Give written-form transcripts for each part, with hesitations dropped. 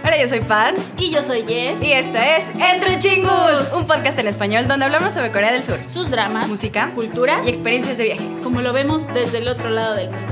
Hola, yo soy Pat. Y yo soy Jess. Y esto es Entre Chingus, un podcast en español donde hablamos sobre Corea del Sur, sus dramas, música, cultura y experiencias de viaje, como lo vemos desde el otro lado del mundo.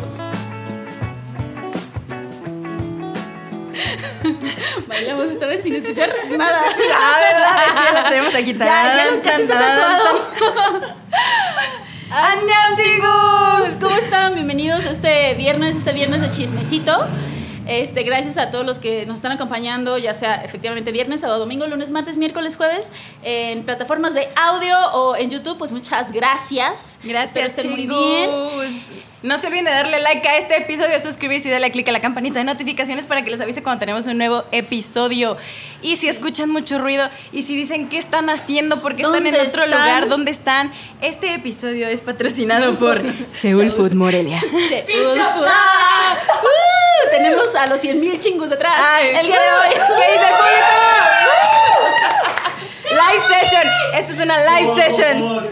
Bailamos esta vez sin escuchar nada. Ah, ¿verdad? Es que ya la tenemos aquí. Ya casi está tatuado. ¡Annyeong, Chingus! ¿Cómo están? Bienvenidos a este viernes de chismecito. Gracias a todos los que nos están acompañando, ya sea efectivamente viernes, sábado, domingo, lunes, martes, miércoles, jueves, en plataformas de audio o en YouTube. Pues muchas gracias. Gracias, estén muy bien. No se olviden de darle like a este episodio, suscribirse y darle click a la campanita de notificaciones para que les avise cuando tenemos un nuevo episodio. Y si escuchan mucho ruido y si dicen qué están haciendo porque están en otro lugar, ¿dónde están? Este episodio es patrocinado por Seúl Food Morelia. Seúl Food. Tenemos a los 100,000 chingus detrás. El día de hoy. ¿Qué dice el público? Live session. Esto es una live session.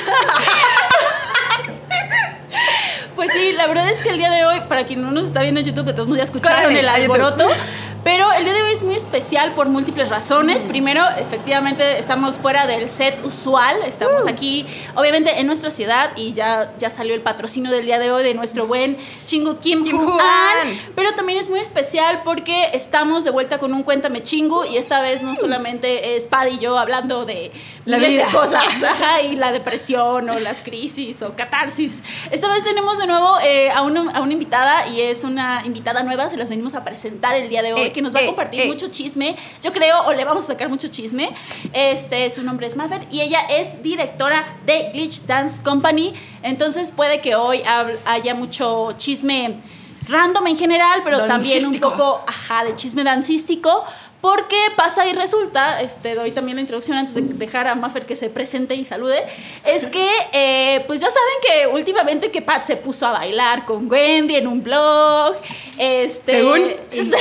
Pues sí, la verdad es que el día de hoy, para quien no nos está viendo en YouTube, de todos modos ya escucharon el alboroto. Pero el día de hoy es muy especial por múltiples razones. Primero, efectivamente, estamos fuera del set usual. Estamos aquí, obviamente, en nuestra ciudad. Y ya salió el patrocinio del día de hoy de nuestro buen Chingu Kim Hu-an. Pero también es muy especial porque estamos de vuelta con un Cuéntame Chingu. Y esta vez no solamente es Pad y yo hablando de miles de cosas. Y la depresión o las crisis o catarsis. Esta vez tenemos de nuevo a una invitada. Y es una invitada nueva. Se las venimos a presentar el día de hoy. Que nos va a compartir mucho chisme, yo creo, o le vamos a sacar mucho chisme. Su nombre es Maffer y ella es directora de Glitch Dance Company. Entonces puede que hoy haya mucho chisme random en general, pero también un poco de chisme dancístico. Porque pasa y resulta, doy también la introducción antes de dejar a Maffer que se presente y salude, es que, pues ya saben que últimamente que Pat se puso a bailar con Wendy en un blog, según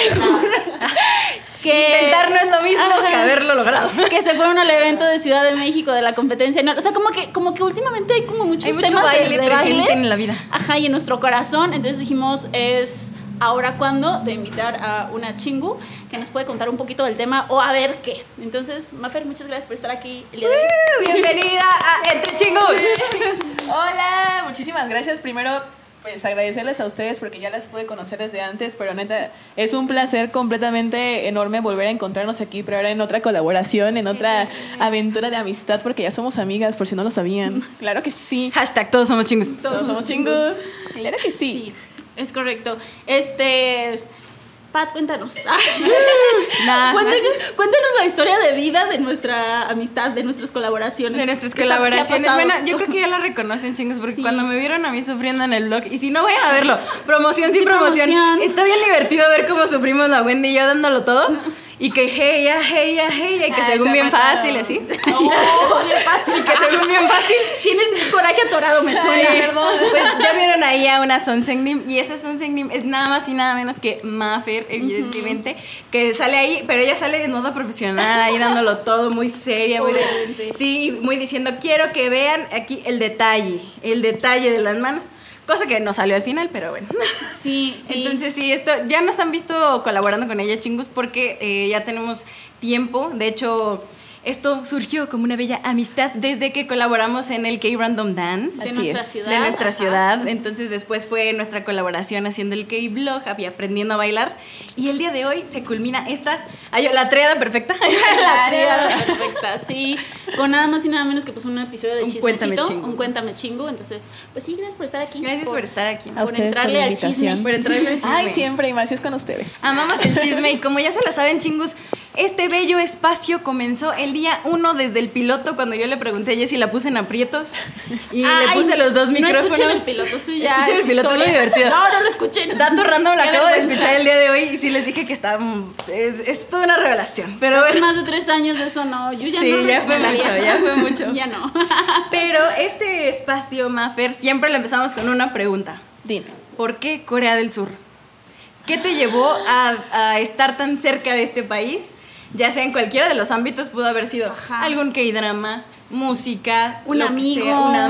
que intentar no es lo mismo que haberlo logrado. Que se fueron al evento de Ciudad de México de la competencia. O sea, como que últimamente hay como muchos temas baile de baile en la vida. Y en nuestro corazón. Entonces dijimos, es ahora cuando de invitar a una chingu que nos puede contar un poquito del tema o a ver qué. Entonces, Maffer, muchas gracias por estar aquí el día de hoy. Bienvenida a Entre Chingus. Hola, muchísimas gracias. Primero, pues agradecerles a ustedes porque ya las pude conocer desde antes, pero neta, es un placer completamente enorme volver a encontrarnos aquí, pero ahora en otra colaboración, en otra aventura de amistad, porque ya somos amigas, por si no lo sabían. Claro que sí. Hashtag todos somos chingus. Todos somos chingus. Claro que sí. Sí, es correcto. Pat, cuéntanos. Cuéntanos la historia de vida de nuestra amistad, de nuestras colaboraciones. De nuestras colaboraciones. Bueno, yo creo que ya la reconocen, chingos, porque cuando me vieron a mí sufriendo en el blog, y si no, vayan a verlo, promoción sin promoción. Está bien divertido ver cómo sufrimos la Wendy y yo dándolo todo. Y que hey, y que según bien fácil, así. Bien fácil. Y que según bien fácil. Tienen coraje atorado, me suena. Sí, perdón. Pues ya vieron ahí a una Sonseungnim. Y esa Sonseungnim es nada más y nada menos que Maffer, evidentemente. Que sale ahí, pero ella sale de modo profesional, ahí dándolo todo, muy seria. Muy diciendo, quiero que vean aquí el detalle de las manos. Cosa que no salió al final, pero bueno. Sí. Entonces, sí, esto ya nos han visto colaborando con ella, chingus, porque ya tenemos tiempo. De hecho, esto surgió como una bella amistad desde que colaboramos en el K-Random Dance. De nuestra ciudad. Entonces, después fue nuestra colaboración haciendo el K-Blog y aprendiendo a bailar. Y el día de hoy se culmina la triada perfecta. La triada perfecta, sí. Con nada más y nada menos que pues un episodio de chismecito. Un Cuéntame Chingu. Entonces, pues sí, gracias por estar aquí. Gracias por estar aquí. A ustedes entrarle al chisme. Por entrarle al chisme. Ay, siempre, y más si es con ustedes. Amamos el chisme y como ya se la saben, chingus, este bello espacio comenzó el día 1 desde el piloto, cuando yo le pregunté a Jessie, la puse en aprietos y le puse los dos micrófonos. No escuchen el piloto, eso ya escuchen el piloto, es muy divertido. No lo escuchen. Dato random, lo acabo de escuchar el día de hoy y sí les dije que es toda una revelación. Pero hace más de 3 años de eso no, yo ya no. Sí, ya fue mucho. Ya no. Pero este espacio, Maffer, siempre le empezamos con una pregunta. Dime. ¿Por qué Corea del Sur? ¿Qué te llevó a estar tan cerca de este país? Ya sea en cualquiera de los ámbitos, pudo haber sido algún K-drama, música, un amigo,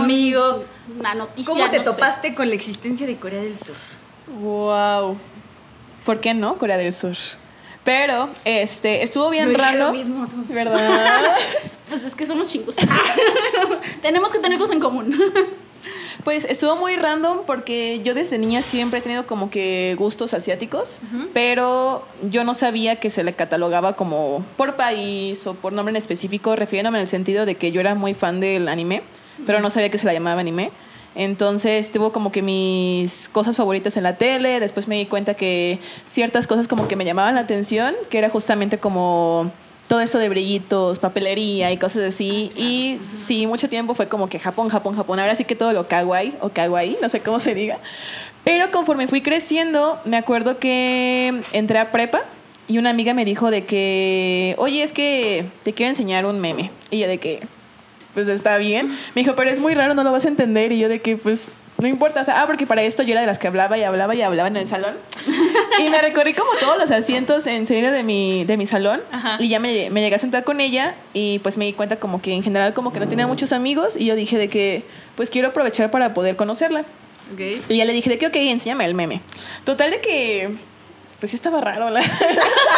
una noticia. ¿Cómo te topaste con la existencia de Corea del Sur? Wow. ¿Por qué no Corea del Sur? Pero estuvo bien Yo dije random. lo mismo, tú. ¿Verdad? Pues es que somos chingos. Tenemos que tener cosas en común. Pues estuvo muy random porque yo desde niña siempre he tenido como que gustos asiáticos, pero yo no sabía que se le catalogaba como por país o por nombre en específico, refiriéndome en el sentido de que yo era muy fan del anime, pero no sabía que se la llamaba anime. Entonces tuvo como que mis cosas favoritas en la tele, después me di cuenta que ciertas cosas como que me llamaban la atención, que era justamente como todo esto de brillitos, papelería y cosas así. Y sí, mucho tiempo fue como que Japón, Japón, Japón. Ahora sí que todo lo kawaii o kawaii, no sé cómo se diga. Pero conforme fui creciendo, me acuerdo que entré a prepa y una amiga me dijo de que, oye, es que te quiero enseñar un meme. Y yo de que, pues está bien. Me dijo, pero es muy raro, no lo vas a entender. Y yo de que, pues no importa. O sea, porque para esto yo era de las que hablaba y hablaba y hablaba en el salón. Y me recorrí como todos los asientos en serio de mi salón. Ajá. Y ya me llegué a sentar con ella y pues me di cuenta como que en general como que no tenía muchos amigos. Y yo dije de que pues quiero aprovechar para poder conocerla. Okay. Y ya le dije de que ok, enséñame el meme. Total de que pues sí estaba raro. No entendías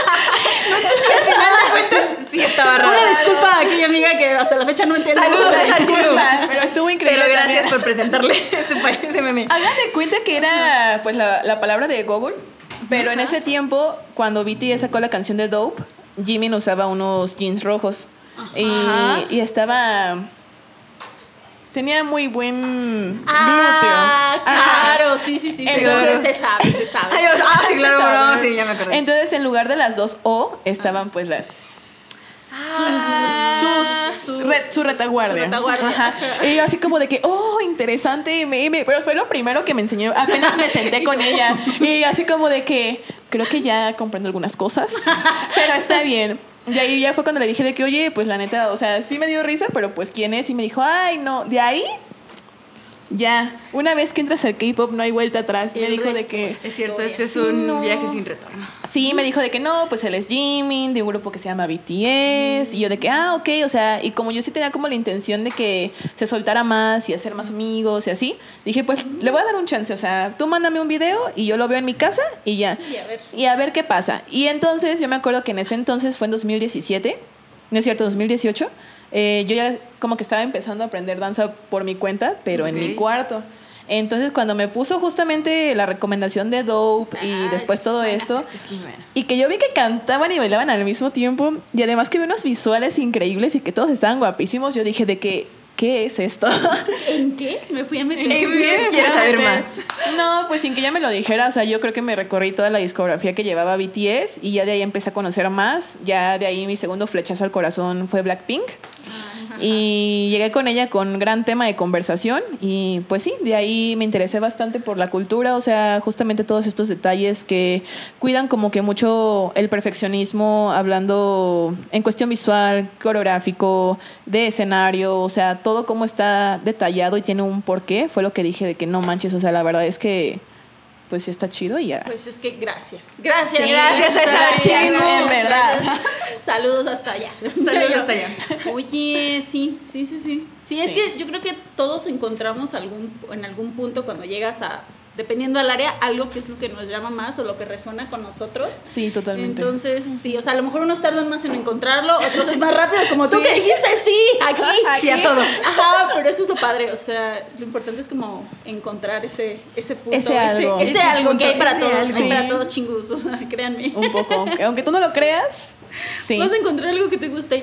nada. Sí estaba raro. Una disculpa a aquella amiga que hasta la fecha no entiende. Saludos a esa chica. Pero estuvo increíble. Pero gracias también por presentarle ese meme. Hagan de cuenta que era pues la palabra de Google. Pero en ese tiempo, cuando BTS sacó la canción de Dope, Jimin usaba unos jeans rojos. Y estaba... Tenía muy buen glúteo. Claro, sí. Entonces, se sabe. Sí, claro, sí, ya me acordé. Entonces, en lugar de las dos O, estaban pues las... Su retaguardia. Ajá. Y yo así como de que, oh, interesante meme. Pero fue lo primero que me enseñó. Apenas me senté con ella. Y así como de que, creo que ya comprendo algunas cosas. Pero está bien. Y ahí ya fue cuando le dije de que, oye, pues la neta, o sea, sí me dio risa, pero pues ¿quién es? Y me dijo, ay, no. De ahí, ya. Una vez que entras al K-pop no hay vuelta atrás. Me dijo de que... Es cierto, este es un viaje sin retorno. Sí, me dijo de que no, pues él es Jimin, de un grupo que se llama BTS. Y yo de que, ok, o sea, y como yo sí tenía como la intención de que se soltara más y hacer más amigos y así, dije, pues le voy a dar un chance. O sea, tú mándame un video y yo lo veo en mi casa y ya. Y a ver qué pasa. Y entonces yo me acuerdo que en ese entonces fue en 2017, no es cierto, 2018. Yo ya como que estaba empezando a aprender danza por mi cuenta, pero en mi cuarto. Entonces cuando me puso justamente la recomendación de Dope y después todo esto, y que yo vi que cantaban y bailaban al mismo tiempo, y además que vi unos visuales increíbles y que todos estaban guapísimos, yo dije de que, ¿qué es esto? ¿En qué? Me fui a meter. ¿En qué? ¿Quieres saber más? No, pues sin que ya me lo dijera, o sea, yo creo que me recorrí toda la discografía que llevaba BTS y ya de ahí empecé a conocer más. Ya de ahí mi segundo flechazo al corazón fue Blackpink. Y llegué con ella con gran tema de conversación y pues sí, de ahí me interesé bastante por la cultura, o sea, justamente todos estos detalles que cuidan como que mucho el perfeccionismo, hablando en cuestión visual, coreográfico, de escenario, o sea, todo como está detallado y tiene un porqué, fue lo que dije de que no manches, o sea, la verdad es que pues sí está chido y ya. Pues es que gracias Sí, gracias a esa chica, en verdad. Saludos hasta allá. Saludos hasta allá. Oye, sí. Sí, es que yo creo que todos encontramos en algún punto cuando llegas a, dependiendo del área, algo que es lo que nos llama más o lo que resuena con nosotros. Sí, totalmente. Entonces, sí, o sea, a lo mejor unos tardan más en encontrarlo, otros es más rápido, como tú que dijiste, sí, aquí, sí a todo. Ajá, pero eso es lo padre, o sea, lo importante es como encontrar ese punto, ese algo que hay para todos, hay para todos chingus, o sea, créanme. Un poco, aunque tú no lo creas, sí. Vas a encontrar algo que te guste.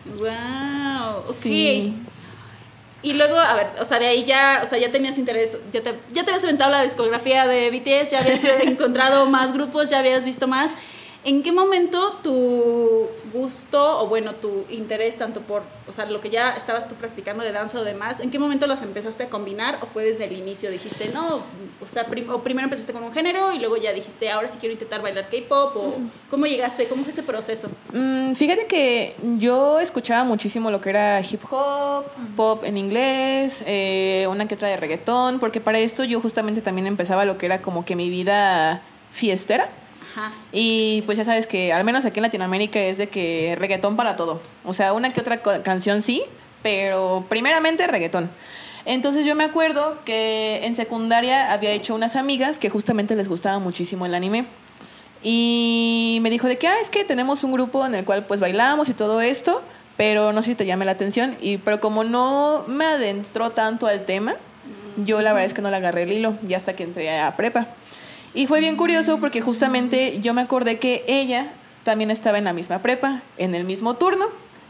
Wow, ok. Sí. Y luego, a ver, o sea, de ahí ya, o sea, ya tenías interés, ya te habías aventado la discografía de BTS, ya habías encontrado más grupos, ya habías visto más. ¿En qué momento tu gusto, o bueno, tu interés tanto por, o sea, lo que ya estabas tú practicando de danza o demás, en qué momento los empezaste a combinar o fue desde el inicio? Dijiste, no, o sea, o primero empezaste con un género y luego ya dijiste, ahora sí quiero intentar bailar K-pop, o ¿cómo llegaste? ¿Cómo fue ese proceso? Fíjate que yo escuchaba muchísimo lo que era hip hop, pop en inglés, una que otra de reggaetón, porque para esto yo justamente también empezaba lo que era como que mi vida fiestera. Ajá. Y pues ya sabes que al menos aquí en Latinoamérica es de que reggaetón para todo. O sea, una que otra canción sí, pero primeramente reggaetón. Entonces yo me acuerdo que en secundaria había hecho unas amigas que justamente les gustaba muchísimo el anime. Y me dijo de que, es que tenemos un grupo en el cual pues bailamos y todo esto, pero no sé si te llame la atención. Pero como no me adentró tanto al tema, yo la verdad es que no le agarré el hilo, ya hasta que entré a prepa. Y fue bien curioso porque justamente yo me acordé que ella también estaba en la misma prepa, en el mismo turno.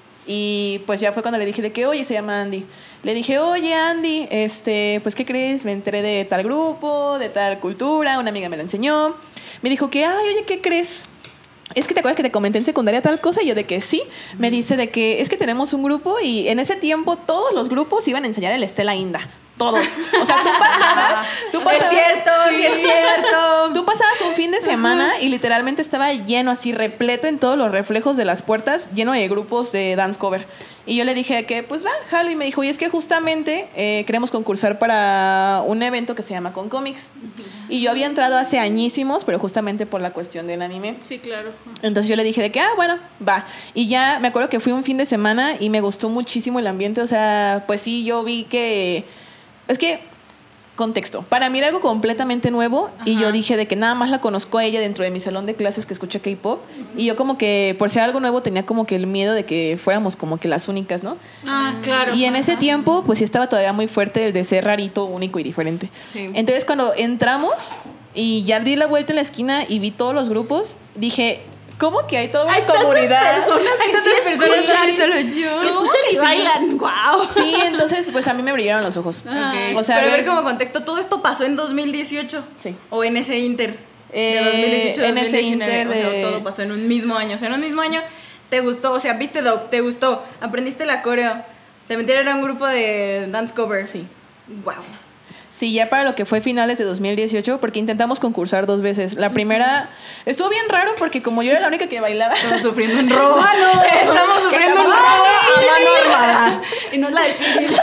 Y pues ya fue cuando le dije de que, oye, se llama Andy. Le dije, oye, Andy, pues, ¿qué crees? Me enteré de tal grupo, de tal cultura, una amiga me lo enseñó. Me dijo que, oye, ¿qué crees? Es que te acuerdas que te comenté en secundaria tal cosa, y yo de que sí. Me dice de que es que tenemos un grupo y en ese tiempo todos los grupos iban a enseñar el Stella Inda. Todos. O sea, tú pasabas. Es cierto, sí es cierto. Tú pasabas un fin de semana y literalmente estaba lleno, así repleto en todos los reflejos de las puertas, lleno de grupos de dance cover. Y yo le dije que, pues va, jalo. Y me dijo, y es que justamente queremos concursar para un evento que se llama Concomics. Y yo había entrado hace añísimos, pero justamente por la cuestión del anime. Sí, claro. Entonces yo le dije de que, bueno, va. Y ya me acuerdo que fui un fin de semana y me gustó muchísimo el ambiente. O sea, pues sí, yo vi que... Es que, contexto, para mí era algo completamente nuevo. Ajá. Y yo dije de que nada más la conozco a ella dentro de mi salón de clases que escucha K-pop. Y yo como que, por ser algo nuevo, tenía como que el miedo de que fuéramos como que las únicas, ¿no? Claro. Y en ese tiempo, pues sí estaba todavía muy fuerte el de ser rarito, único y diferente. Sí. Entonces cuando entramos y ya di la vuelta en la esquina y vi todos los grupos, dije... ¿Cómo que hay toda una comunidad? Hay tantas personas solo yo. Que escuchan y bailan. ¡Wow! Sí, entonces pues a mí me brillaron los ojos. Okay. O sea, pero a ver como contexto, todo esto pasó en 2018. Sí. O en ese inter de 2018 en 2019. ese inter o sea, todo pasó en un mismo año. O sea, en un mismo año te gustó, o sea, viste Dope, te gustó, aprendiste la coreo, te metieron a un grupo de dance cover. Sí. Wow. Sí, ya para lo que fue finales de 2018, porque intentamos concursar 2 veces. La primera estuvo bien raro porque como yo era la única que bailaba... Estamos sufriendo un robo. Estamos sufriendo un robo a mano armada. Y no es la de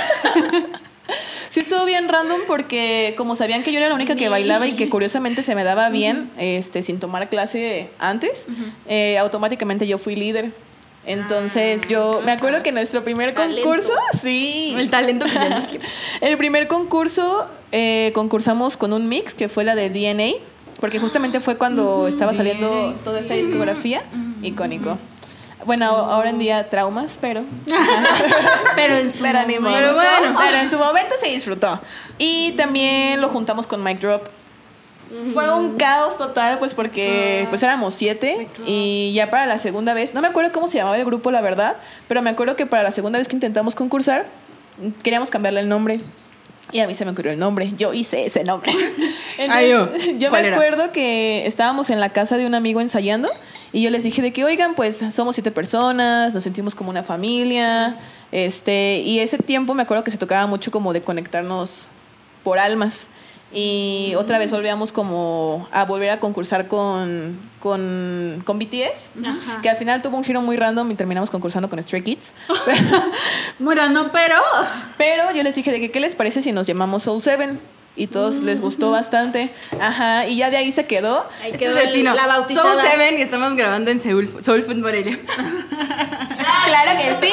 Sí, estuvo bien random porque como sabían que yo era la única que bailaba y que curiosamente se me daba bien, sin tomar clase antes, automáticamente yo fui líder. Entonces yo me acuerdo que nuestro primer concurso, sí, el talento que yo siempre. El primer concurso concursamos con un mix que fue la de DNA, porque justamente fue cuando estaba saliendo toda esta discografía, icónico. Bueno, ahora en día traumas, pero pero en su momento, pero en su momento se disfrutó. Y también lo juntamos con Mic Drop. Fue un caos total, pues porque pues éramos 7 y ya para la segunda vez, no me acuerdo cómo se llamaba el grupo, la verdad, pero me acuerdo que para la segunda vez que intentamos concursar, queríamos cambiarle el nombre. Y a mí se me ocurrió el nombre, yo hice ese nombre. Entonces, yo me acuerdo que estábamos en la casa de un amigo ensayando y yo les dije de que, oigan, pues somos 7 personas, nos sentimos como una familia, y ese tiempo me acuerdo que se tocaba mucho como de conectarnos por almas. Y otra vez volvíamos como a volver a concursar con BTS. Ajá. Que al final tuvo un giro muy random y terminamos concursando con Stray Kids. Muy random, pero yo les dije de que qué les parece si nos llamamos Soul 7. Y todos les gustó bastante. Ajá, y ya de ahí se quedó. Ahí quedó destino. La bautizada. Soul 7 y estamos grabando en Soul Food Morelia. Claro que sí.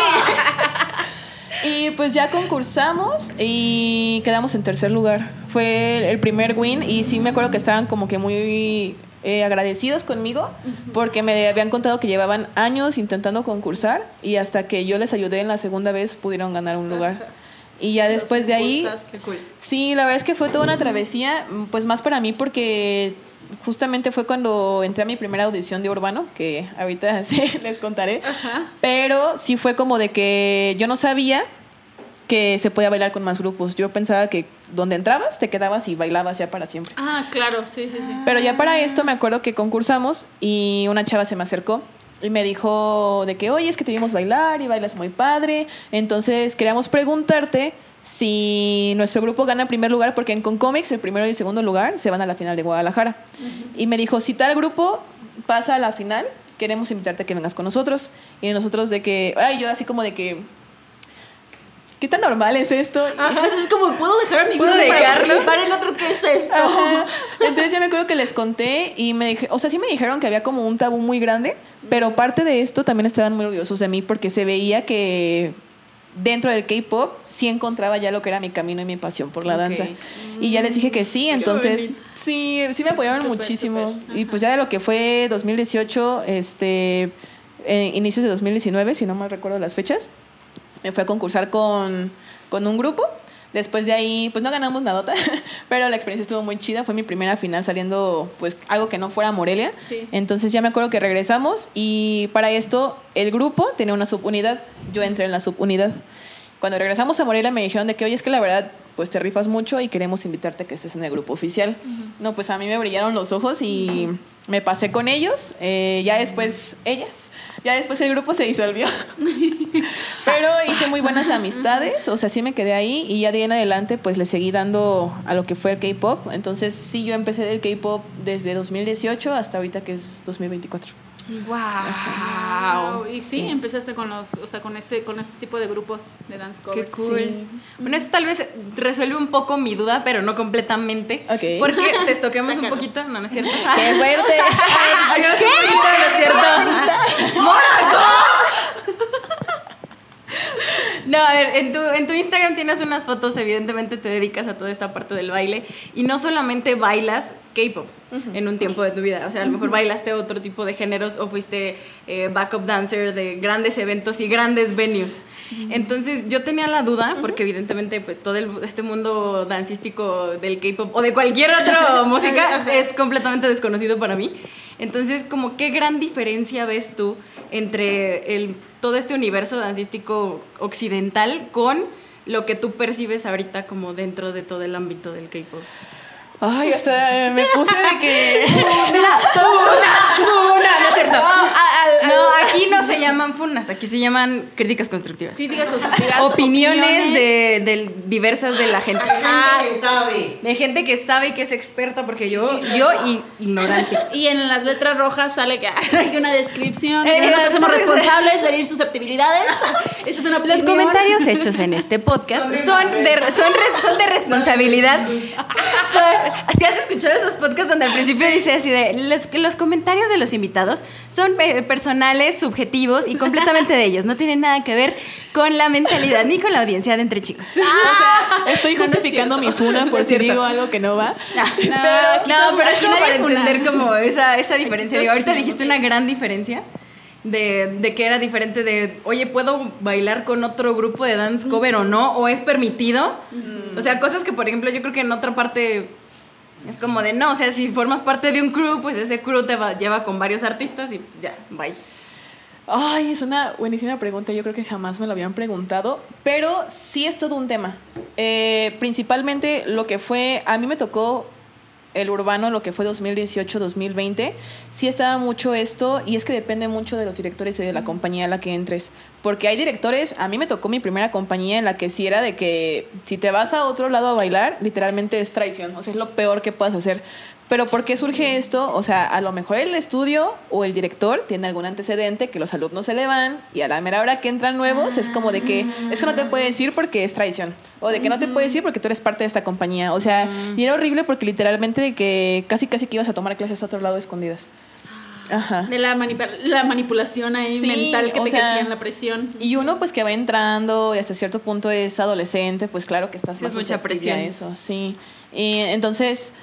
Y pues ya concursamos y quedamos en tercer lugar. Fue el primer win y sí me acuerdo que estaban como que muy agradecidos conmigo porque me habían contado que llevaban años intentando concursar y hasta que yo les ayudé en la segunda vez pudieron ganar un lugar. Y ya después de ahí, sí, la verdad es que fue toda una travesía, pues más para mí porque justamente fue cuando entré a mi primera audición de Urbano, que ahorita sí les contaré. Ajá. Pero sí fue como de que yo no sabía que se podía bailar con más grupos. Yo pensaba que donde entrabas te quedabas y bailabas ya para siempre. Claro, sí. Pero ya para esto me acuerdo que concursamos y una chava se me acercó y me dijo de que, oye, es que te vimos bailar y bailas muy padre. Entonces queríamos preguntarte si nuestro grupo gana en primer lugar, porque en Concomics el primero y el segundo lugar se van a la final de Guadalajara. Y me dijo, si tal grupo pasa a la final, queremos invitarte a que vengas con nosotros. Y nosotros de que, yo así como de que, ¿qué tan normal es esto? Ajá, es como, ¿puedo dejar a mi grupo para participar en otro? ¿Qué es esto? Ajá. Entonces yo me acuerdo que les conté y me dije, o sea, sí me dijeron que había como un tabú muy grande, pero parte de esto también estaban muy orgullosos de mí porque se veía que dentro del K-pop sí encontraba ya lo que era mi camino y mi pasión por la danza. Y ya les dije que sí, entonces sí me apoyaron muchísimo. Y pues ya de lo que fue 2018, inicios de 2019, si no mal recuerdo las fechas, me fui a concursar con un grupo. Después de ahí, pues no ganamos nadota, pero la experiencia estuvo muy chida. Fue mi primera final saliendo, pues, algo que no fuera Morelia. Sí. Entonces ya me acuerdo que regresamos y para esto el grupo tenía una subunidad. Yo entré en la subunidad. Cuando regresamos a Morelia me dijeron de que, oye, es que la verdad, pues te rifas mucho y queremos invitarte a que estés en el grupo oficial. No, pues a mí me brillaron los ojos y me pasé con ellos. Ya después el grupo se disolvió. Pero hice muy buenas amistades, o sea, sí me quedé ahí y ya de ahí en adelante pues le seguí dando a lo que fue el K-pop. Entonces sí, yo empecé del K-pop desde 2018 hasta ahorita que es 2024. Wow. Y sí, empezaste con este tipo de grupos de dance cover. Qué cool. Sí. Bueno, eso tal vez resuelve un poco mi duda, pero no completamente. Ok. Porque te toquemos un poquito. No, no es cierto. ¡Qué fuerte! ¿Qué? No es cierto. ¡Mónaco! No, a ver, en tu Instagram tienes unas fotos, evidentemente te dedicas a toda esta parte del baile y no solamente bailas K-pop en un tiempo de tu vida, o sea, a lo mejor bailaste otro tipo de géneros o fuiste backup dancer de grandes eventos y grandes venues. Sí. Entonces yo tenía la duda, porque evidentemente pues todo este mundo dancístico del K-pop o de cualquier otra música es completamente desconocido para mí. Entonces, como qué gran diferencia ves tú entre todo este universo dancístico occidental con lo que tú percibes ahorita como dentro de todo el ámbito del K-pop. Ay, hasta me puse de que... ¡Funa! No es cierto. No, aquí no se llaman funas, aquí se llaman críticas constructivas. Críticas constructivas. Opiniones de diversas de la gente. Que sabe. De gente que sabe y que es experta, porque yo ignorante. Y en las letras rojas sale que hay una descripción. No nos hacemos responsables de herir susceptibilidades. Esta es una opinión. Los comentarios hechos en este podcast son de responsabilidad. ¿Has escuchado esos podcasts donde al principio dice así de los comentarios de los invitados son personales, subjetivos y completamente de ellos? No tienen nada que ver con la mentalidad ni con la audiencia de Entre Chicos. O sea, estoy justificando mi funa por si digo algo que no va. Pero es como para entender como esa diferencia. Digo, ahorita dijiste una gran diferencia de que era diferente de, oye, ¿puedo bailar con otro grupo de dance cover o no? ¿O es permitido? O sea, cosas que, por ejemplo, yo creo que en otra parte es como de, no, o sea, si formas parte de un crew, pues ese crew lleva con varios artistas y ya, bye. Ay, es una buenísima pregunta. Yo creo que jamás me lo habían preguntado, pero sí es todo un tema. Principalmente lo que fue, a mí me tocó el urbano, lo que fue 2018-2020, sí estaba mucho esto, y es que depende mucho de los directores y de la compañía a la que entres, porque hay directores, a mí me tocó mi primera compañía en la que sí era de que si te vas a otro lado a bailar, literalmente es traición, o sea, es lo peor que puedas hacer. Pero ¿por qué surge esto? O sea, a lo mejor el estudio o el director tiene algún antecedente que los alumnos se le van y a la mera hora que entran nuevos es como de que eso no te puede decir porque es traición, o de que no te puede decir porque tú eres parte de esta compañía. O sea, y era horrible porque literalmente de que casi que ibas a tomar clases a otro lado escondidas. Ajá. De la manipulación ahí mental que te hacían, la presión. Y uno pues que va entrando y hasta cierto punto es adolescente, pues claro que estás más mucha presión. Eso, sí. Y entonces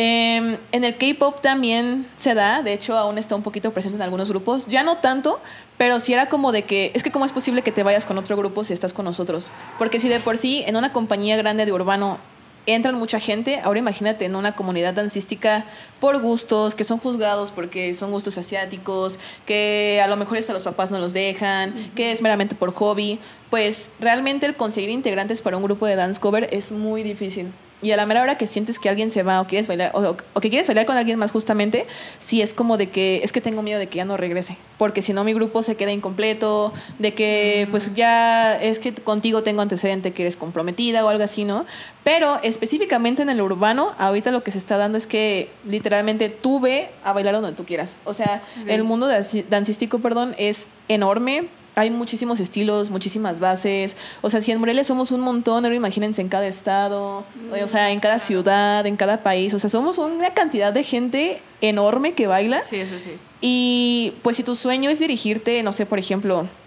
en el K-pop también se da, de hecho aún está un poquito presente en algunos grupos, ya no tanto, pero sí era como de que, es que cómo es posible que te vayas con otro grupo si estás con nosotros, porque si de por sí en una compañía grande de urbano entran mucha gente, ahora imagínate en una comunidad dancística por gustos, que son juzgados porque son gustos asiáticos, que a lo mejor hasta los papás no los dejan, que es meramente por hobby, pues realmente el conseguir integrantes para un grupo de dance cover es muy difícil. Y a la mera hora que sientes que alguien se va o quieres bailar o que quieres bailar con alguien más justamente, sí es como de que es que tengo miedo de que ya no regrese, porque si no mi grupo se queda incompleto, de que pues ya es que contigo tengo antecedente que eres comprometida o algo así, ¿no? Pero específicamente en el urbano, ahorita lo que se está dando es que literalmente tú ve a bailar donde tú quieras. O sea, el mundo dancístico, es enorme. Hay muchísimos estilos, muchísimas bases. O sea, si en Morelia somos un montón, ahora imagínense en cada estado, o sea, en cada ciudad, en cada país. O sea, somos una cantidad de gente enorme que baila. Sí, eso sí. Y pues si tu sueño es dirigirte, no sé, por ejemplo,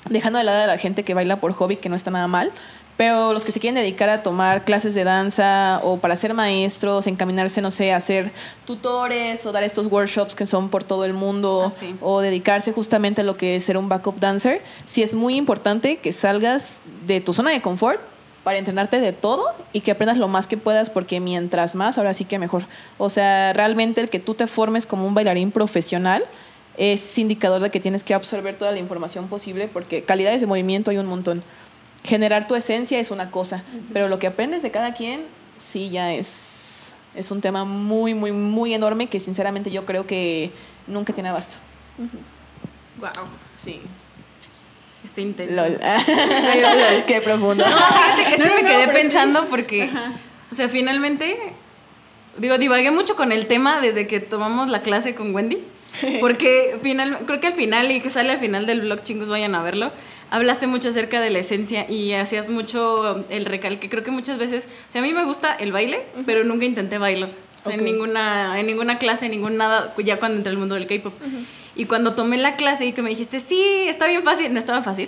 dejando de lado a la gente que baila por hobby, que no está nada mal, pero los que se quieren dedicar a tomar clases de danza o para ser maestros, encaminarse, no sé, a ser tutores o dar estos workshops que son por todo el mundo, sí. o dedicarse justamente a lo que es ser un backup dancer, sí es muy importante que salgas de tu zona de confort para entrenarte de todo y que aprendas lo más que puedas, porque mientras más, ahora sí que mejor. O sea, realmente el que tú te formes como un bailarín profesional es indicador de que tienes que absorber toda la información posible, porque calidades de movimiento hay un montón. Generar tu esencia es una cosa, pero lo que aprendes de cada quien, sí, ya es un tema muy, muy, muy enorme que sinceramente yo creo que nunca tiene abasto. Wow. Sí. Está intenso. Lol. Qué profundo. No, fíjate que es que me quedé pero pensando sí. porque, Ajá. o sea, finalmente, divagué mucho con el tema desde que tomamos la clase con Wendy, porque creo que al final, y que sale al final del blog, chingos, vayan a verlo, hablaste mucho acerca de la esencia y hacías mucho el recalque. Creo que muchas veces, o sea, a mí me gusta el baile, pero nunca intenté bailar. O sea, Ok. en ninguna clase, en ningún nada, ya cuando entré al mundo del K-pop. Y cuando tomé la clase y que me dijiste, sí, está bien fácil, no estaba fácil,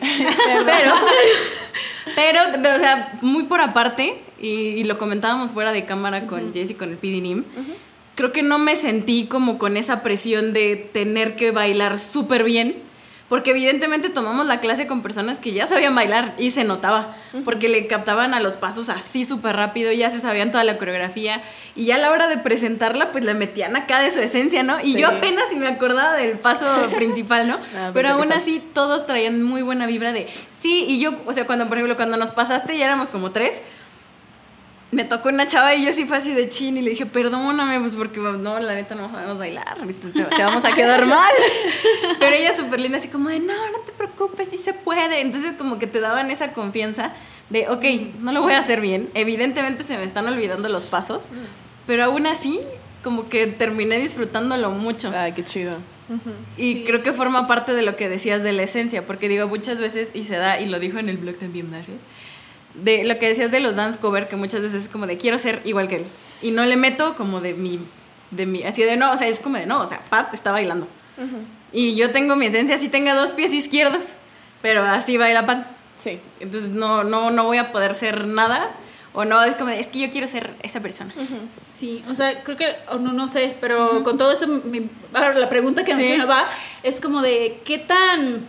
pero, o sea, muy por aparte, y lo comentábamos fuera de cámara con Jess y con el PD Nim, creo que no me sentí como con esa presión de tener que bailar súper bien, porque evidentemente tomamos la clase con personas que ya sabían bailar y se notaba, porque le captaban a los pasos así súper rápido, ya se sabían toda la coreografía y ya a la hora de presentarla pues le metían acá de su esencia, ¿no? Y Sí. yo apenas si me acordaba del paso principal, ¿no? Pero aún perfecto. así todos traían muy buena vibra de sí, y yo, o sea, por ejemplo, cuando nos pasaste ya éramos como 3, me tocó una chava y yo sí fue así de chin y le dije, perdóname, pues porque no, la neta no sabemos bailar, te vamos a quedar mal. Pero ella súper linda, así como de, no te preocupes, sí se puede. Entonces como que te daban esa confianza de, ok, no lo voy a hacer bien, evidentemente se me están olvidando los pasos, pero aún así como que terminé disfrutándolo mucho. Ay, qué chido. Y Sí. creo que forma parte de lo que decías de la esencia, porque digo, muchas veces, y se da, y lo dijo en el blog también, ¿no? De lo que decías de los dance cover, que muchas veces es como de quiero ser igual que él, y no le meto como de mi así de no, o sea, es como de no, o sea, Pat está bailando, y yo tengo mi esencia, así tenga 2 pies izquierdos, pero así baila Pat, Sí. entonces no voy a poder ser nada, o no, es como de, es que yo quiero ser esa persona. Sí, o sea, creo que, o no sé, pero con todo eso, ahora la pregunta que Sí. me va es como de qué tan,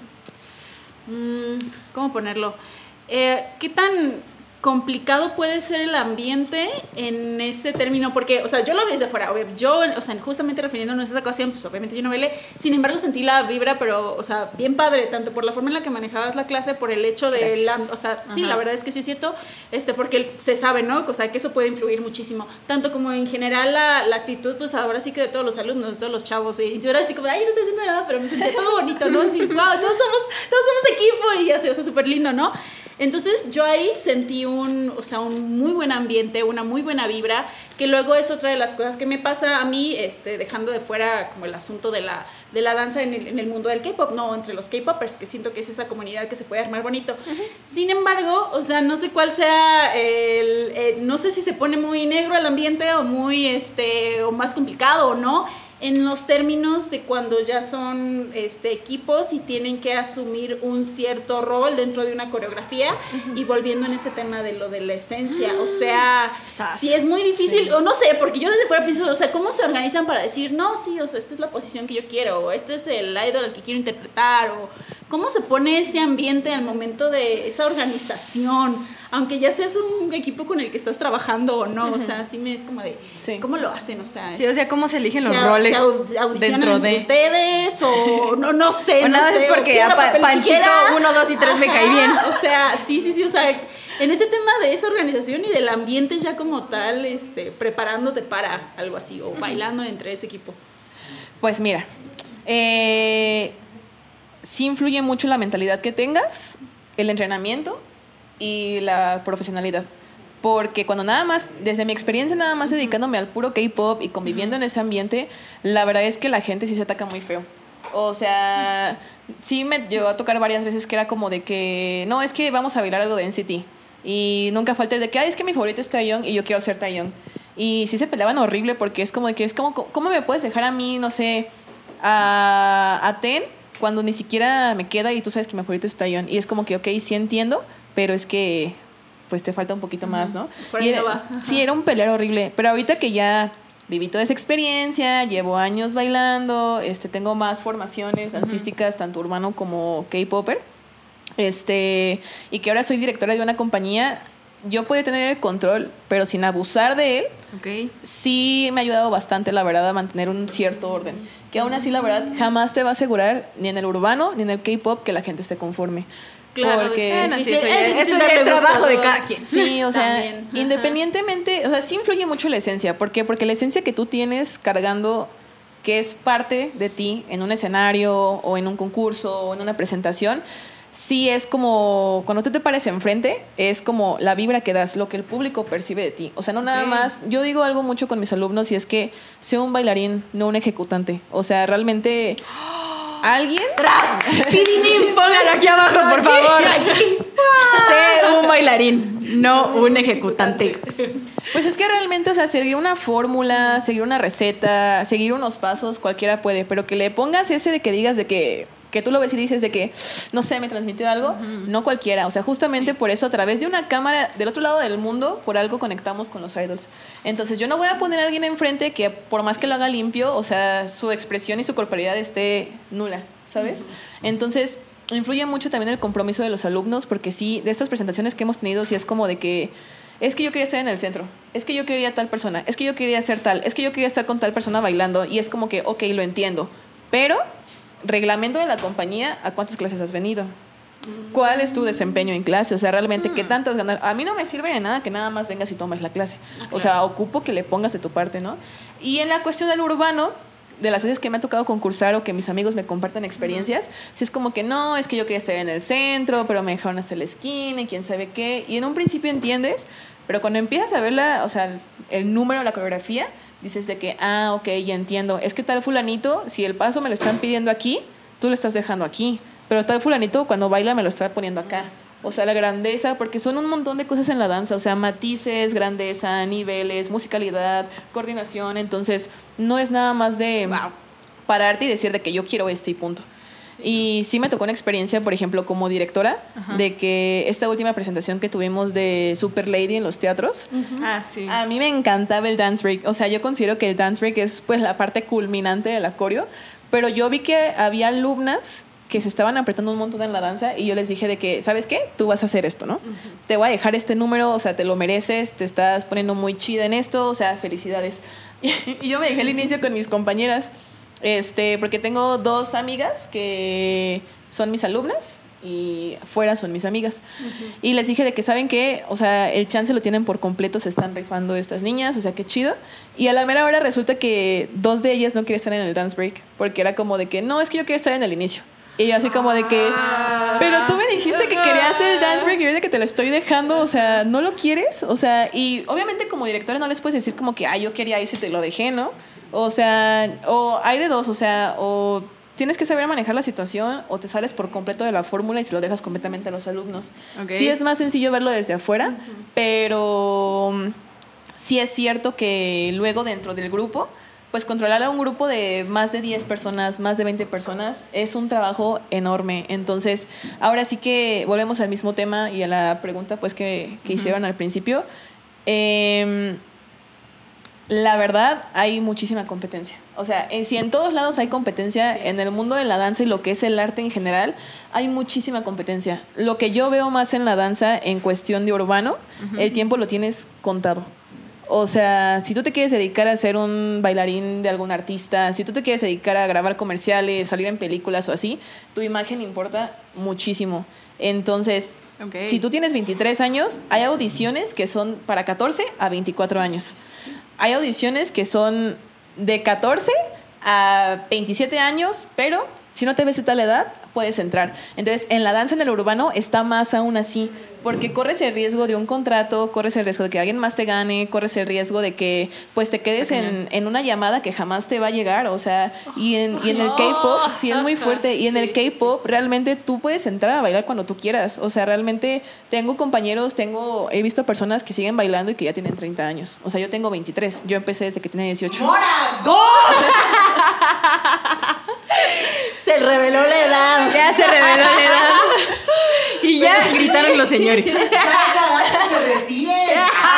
¿cómo ponerlo? ¿Qué tan complicado puede ser el ambiente en ese término? Porque, o sea, yo lo veo desde fuera, yo, o sea, justamente refiriéndonos a esa ocasión, pues obviamente yo no bailé, sin embargo sentí la vibra, pero, o sea, bien padre, tanto por la forma en la que manejabas la clase, por el hecho de la, o sea, sí, la verdad es que sí es cierto, porque se sabe, ¿no? O sea, que eso puede influir muchísimo, tanto como en general la actitud, pues ahora sí que de todos los alumnos, de todos los chavos, y yo era así como, ay, yo no estoy haciendo nada, pero me sentía todo bonito, ¿no? Así, wow, todos somos equipo, y así, o sea, súper lindo, ¿no? Entonces yo ahí sentí un muy buen ambiente, una muy buena vibra, que luego es otra de las cosas que me pasa a mí, dejando de fuera como el asunto de la danza en el mundo del K-pop, no, entre los K-popers, que siento que es esa comunidad que se puede armar bonito. Sin embargo, o sea, no sé cuál sea no sé si se pone muy negro el ambiente o muy, o más complicado o no, en los términos de cuando ya son equipos y tienen que asumir un cierto rol dentro de una coreografía, y volviendo en ese tema de lo de la esencia, o sea, si es muy difícil, o no sé, porque yo desde fuera pienso, o sea, ¿cómo se organizan para decir, no, sí, o sea, esta es la posición que yo quiero, o este es el idol al que quiero interpretar, o cómo se pone ese ambiente al momento de esa organización? Aunque ya seas un equipo con el que estás trabajando o no, o sea, sí me es como de, Sí. ¿cómo lo hacen? O sea, Sí, o sea, cómo se eligen los se roles audicionan dentro entre de ustedes o no sé. O nada no es sé, porque piedra, a papel, Panchito tijera. 1, 2 y 3 me cae bien. O sea, sí, o sea, en ese tema de esa organización y del ambiente ya como tal, preparándote para algo así o bailando entre ese equipo. Pues mira, sí influye mucho la mentalidad que tengas, el entrenamiento y la profesionalidad. Porque cuando nada más, desde mi experiencia nada más dedicándome al puro K-pop y conviviendo en ese ambiente, la verdad es que la gente sí se ataca muy feo. O sea, sí me llegó a tocar varias veces que era como de que, no, es que vamos a bailar algo de NCT. Y nunca falta el de que, ay, es que mi favorito es Taeyong y yo quiero ser Taeyong. Y sí se peleaban horrible porque es como de que, ¿cómo me puedes dejar a mí, no sé, a Ten cuando ni siquiera me queda y tú sabes que mi favorito es Taeyong. Y es como que, ok, sí entiendo, pero es que pues te falta un poquito más, ¿no? Por ahí Y no va. sí, era un pelear horrible. Pero ahorita que ya viví toda esa experiencia, llevo años bailando, tengo más formaciones dancísticas, tanto urbano como K-popper, y que ahora soy directora de una compañía, yo puedo tener el control, pero sin abusar de él. Ok. Sí me ha ayudado bastante, la verdad, a mantener un cierto orden. Que aún así, la verdad, jamás te va a asegurar, ni en el urbano, ni en el K-pop, que la gente esté conforme. Claro, Porque Bueno, sí, difícil- eso ya- difícil eso ya darle es gusto a trabajo de todos. cada quien. sí, o sea, También. Ajá. independientemente, o sea, sí influye mucho la esencia. ¿Por qué? Porque la esencia que tú tienes cargando, que es parte de ti en un escenario o en un concurso o en una presentación, sí es como, cuando tú te pares enfrente, es como la vibra que das, lo que el público percibe de ti. O sea, no nada Ok. más, yo digo algo mucho con mis alumnos y es que sea un bailarín, no un ejecutante. O sea, realmente alguien... Pirinín, póngalo aquí abajo, por favor. Sé un bailarín, no un ejecutante. Pues es que realmente, o sea, seguir una fórmula, seguir una receta, seguir unos pasos, cualquiera puede, pero que le pongas ese de que digas de que tú lo ves y dices de que, no sé, me transmitió algo, no cualquiera. O sea, justamente por eso, a través de una cámara del otro lado del mundo, por algo conectamos con los idols. Entonces, yo no voy a poner a alguien enfrente que por más que lo haga limpio, o sea, su expresión y su corporalidad esté nula, ¿sabes? Entonces, influye mucho también el compromiso de los alumnos, porque sí, de estas presentaciones que hemos tenido, sí es como de que es que yo quería estar en el centro, es que yo quería tal persona, es que yo quería ser tal, es que yo quería estar con tal persona bailando, y es como que, ok, lo entiendo, pero reglamento de la compañía, ¿a cuántas clases has venido? ¿Cuál es tu desempeño en clase? O sea, realmente, ¿qué tantas ganas? A mí no me sirve de nada que nada más vengas y tomes la clase. O sea, ocupo que le pongas de tu parte, ¿no? Y en la cuestión del urbano, de las veces que me ha tocado concursar o que mis amigos me compartan experiencias, sí es como que no, es que yo quería estar en el centro, pero me dejaron hasta la esquina y quién sabe qué. Y en un principio entiendes, pero cuando empiezas a ver o sea, el número, la coreografía, dices de que, ok, ya entiendo. Es que tal fulanito, si el paso me lo están pidiendo aquí, tú lo estás dejando aquí. Pero tal fulanito, cuando baila, me lo está poniendo acá. O sea, la grandeza, porque son un montón de cosas en la danza. O sea, matices, grandeza, niveles, musicalidad, coordinación. Entonces, no es nada más de pararte y decir de que yo quiero y punto. Y sí me tocó una experiencia, por ejemplo, como directora, de que esta última presentación que tuvimos de Super Lady en los teatros, Ah, sí. a mí me encantaba el dance break. O sea, yo considero que el dance break es pues la parte culminante de la coreo, pero yo vi que había alumnas que se estaban apretando un montón en la danza y yo les dije de que, ¿sabes qué? Tú vas a hacer esto, ¿no? Te voy a dejar este número, o sea, te lo mereces, te estás poniendo muy chida en esto, o sea, felicidades. Y yo me dejé el inicio con mis compañeras, porque tengo 2 amigas que son mis alumnas y fuera son mis amigas. Y les dije de que, ¿saben qué? O sea, el chance lo tienen por completo, se están rifando estas niñas, o sea, qué chido. Y a la mera hora resulta que 2 de ellas no querían estar en el dance break, porque era como de que, no, es que yo quiero estar en el inicio. Y yo así como de que, pero tú me dijiste que querías hacer el dance break y ahorita que te lo estoy dejando, o sea, ¿no lo quieres? O sea, y obviamente como directora no les puedes decir como que, yo quería eso y te lo dejé, ¿no? O sea, o hay de dos, o sea, o tienes que saber manejar la situación o te sales por completo de la fórmula y se lo dejas completamente a los alumnos. Okay. Sí es más sencillo verlo desde afuera, pero sí es cierto que luego dentro del grupo, pues controlar a un grupo de más de 10 personas, más de 20 personas, es un trabajo enorme. Entonces, ahora sí que volvemos al mismo tema y a la pregunta pues que hicieron al principio. La verdad, hay muchísima competencia. O sea, si en todos lados hay competencia, en el mundo de la danza y lo que es el arte en general, hay muchísima competencia. Lo que yo veo más en la danza, en cuestión de urbano, el tiempo lo tienes contado. O sea, si tú te quieres dedicar a ser un bailarín de algún artista, si tú te quieres dedicar a grabar comerciales, salir en películas o así, tu imagen importa muchísimo. Entonces, si tú tienes 23 años, hay audiciones que son para 14 a 24 años. Hay audiciones que son de 14 a 27 años, pero si no te ves de tal edad, puedes entrar. Entonces, en la danza en el urbano está más aún así, porque corres el riesgo de un contrato, corres el riesgo de que alguien más te gane, corres el riesgo de que pues te quedes en una llamada que jamás te va a llegar, o sea, y en el K-pop sí es muy fuerte, y en el K-pop realmente tú puedes entrar a bailar cuando tú quieras, o sea, realmente tengo compañeros, he visto personas que siguen bailando y que ya tienen 30 años, o sea, yo tengo 23, yo empecé desde que tenía 18. ¡Mora! Se reveló la edad. Ya se reveló la edad. Y ya gritaron los señores. ¡Ya se retiren!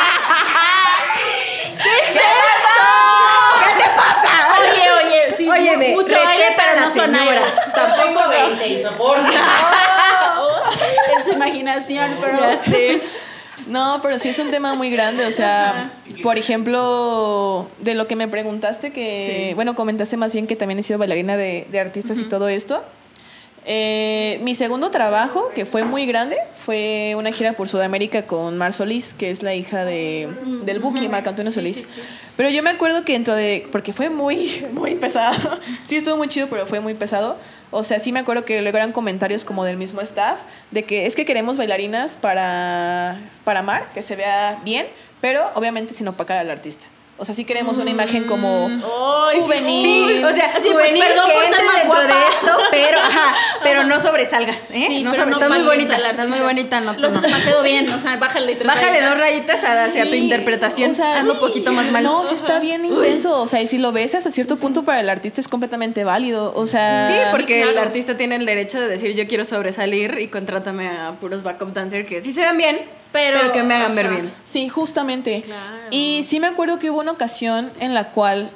¿Qué es esto? ¿Qué te pasa? Oye, sí, Óyeme, mucho baile, respeta pero a no las son señoras. aires. Tampoco 20 y soporta. En su imaginación, pero Ya sé. No, pero sí es un tema muy grande, o sea, por ejemplo, de lo que me preguntaste que, bueno, comentaste más bien que también he sido bailarina de artistas y todo esto. Mi segundo trabajo, que fue muy grande, fue una gira por Sudamérica con Mar Solís, que es la hija del Buki, Marco Antonio Solís. Sí. Pero yo me acuerdo que porque fue muy, muy pesado, sí estuvo muy chido, pero fue muy pesado. O sea, sí me acuerdo que luego eran comentarios como del mismo staff, de que es que queremos bailarinas para Mar, que se vea bien, pero obviamente sin opacar al artista. O sea, sí queremos una imagen como juvenil. Sí, o sea, Sí, pues, juvenil perdón que por ser entre más dentro guapa. de esto, pero no sobresalgas, ¿eh? Sí, no pero no estás muy falles bonita, al estás muy artista. bonita, no. Lo haces demasiado bien, o sea, bájale 3 Bájale rayitas. 2 rayitas hacia tu Sí, interpretación, o sea, hazlo un poquito más mal. No, sí está bien intenso. O sea, y si lo ves hasta cierto punto para el artista es completamente válido. O sea, Sí, porque claro. el artista tiene el derecho de decir yo quiero sobresalir y contrátame a puros backup dancers que sí se ven bien, pero que me hagan ver bien. sí, justamente. Claro. Y sí me acuerdo que hubo una ocasión en la cual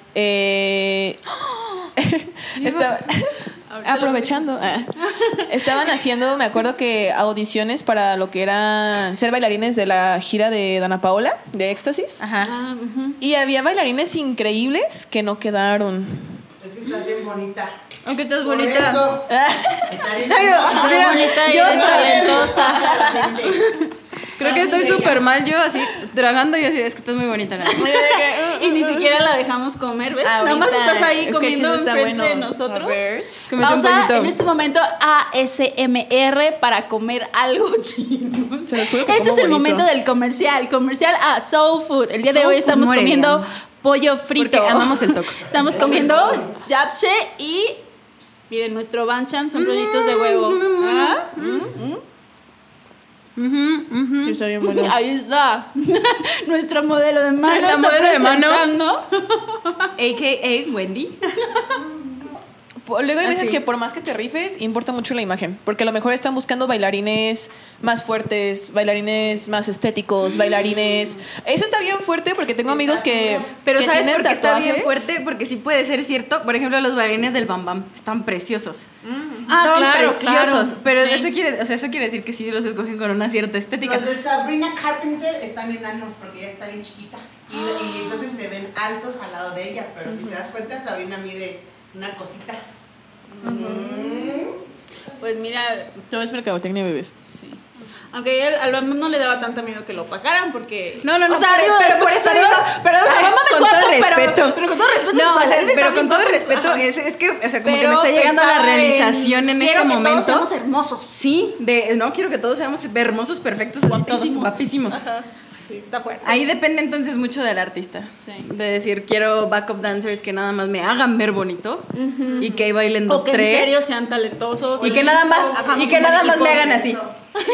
estaba aprovechando. Estaban haciendo, me acuerdo que audiciones para lo que era ser bailarines de la gira de Dana Paola, de Éxtasis. Ajá. Ah, ujú. Y había bailarines increíbles que no quedaron. Es que estás bien bonita. Aunque estás Por bonita. eso, está bien Ay, bonita. mira, Estás bonita y yo eres talentosa. Creo que estoy súper mal yo así tragando y así, es que estás muy bonita. la neta. Y ni siquiera la dejamos comer, ¿ves? Nada más Ahorita, estás ahí es que comiendo el chisme está enfrente de bueno. nosotros. A ver. Cómete un Pausa poquito. en este momento ASMR para comer algo chingón. Se los juro que Este como es el bonito. momento del comercial a Soul Food. El día de Soul hoy Food estamos Morelia. comiendo pollo frito. Porque amamos el toco. Estamos comiendo japchae y miren, nuestro banchan son rollitos de huevo. ¿Ah? Sí, está bien bueno. Ahí está. Nuestro modelo de mano La está modelo de mano. presentando. AKA Wendy. Luego hay veces Así. que por más que te rifes, importa mucho la imagen. Porque a lo mejor están buscando bailarines más fuertes, bailarines más estéticos, bailarines. Eso está bien fuerte porque tengo amigos que. Pero que ¿sabes tienen por qué está bien tatuajes. fuerte? Porque sí puede ser cierto. Por ejemplo, los bailarines del Bam Bam están preciosos. Ah, Estaban claro, preciosos. claro. Pero Sí. eso quiere decir que sí los escogen con una cierta estética. Los de Sabrina Carpenter están enanos porque ella está bien chiquita. Y entonces se ven altos al lado de ella. Pero si te das cuenta, Sabrina mide una cosita. Pues mira, Todo es mercadotecnia, bebés. sí. Aunque él, al Bam no le daba tanta miedo que lo opacaran porque. No, O sea, pero, digo, pero por eso perdón, digo, perdón, o sea, ay, Bam es con guapo, todo pero- respeto. pero con todo respeto, No, sus o sea, bailarines pero también con todo guapos. respeto, Ajá. es que, o sea, como que Pero me está llegando a la pensaba en, realización en quiero este que momento. todos seamos hermosos. Sí, no quiero que todos seamos hermosos, perfectos, así todos Guapísimos. guapísimos. Ajá. Sí, está fuerte. Ahí depende entonces mucho del artista. Sí. De decir, quiero backup dancers que nada más me hagan ver bonito y que bailen dos, O que tres. en serio sean talentosos. Y que nada más, Hagamos y que un nada buen más me equipo. hagan así.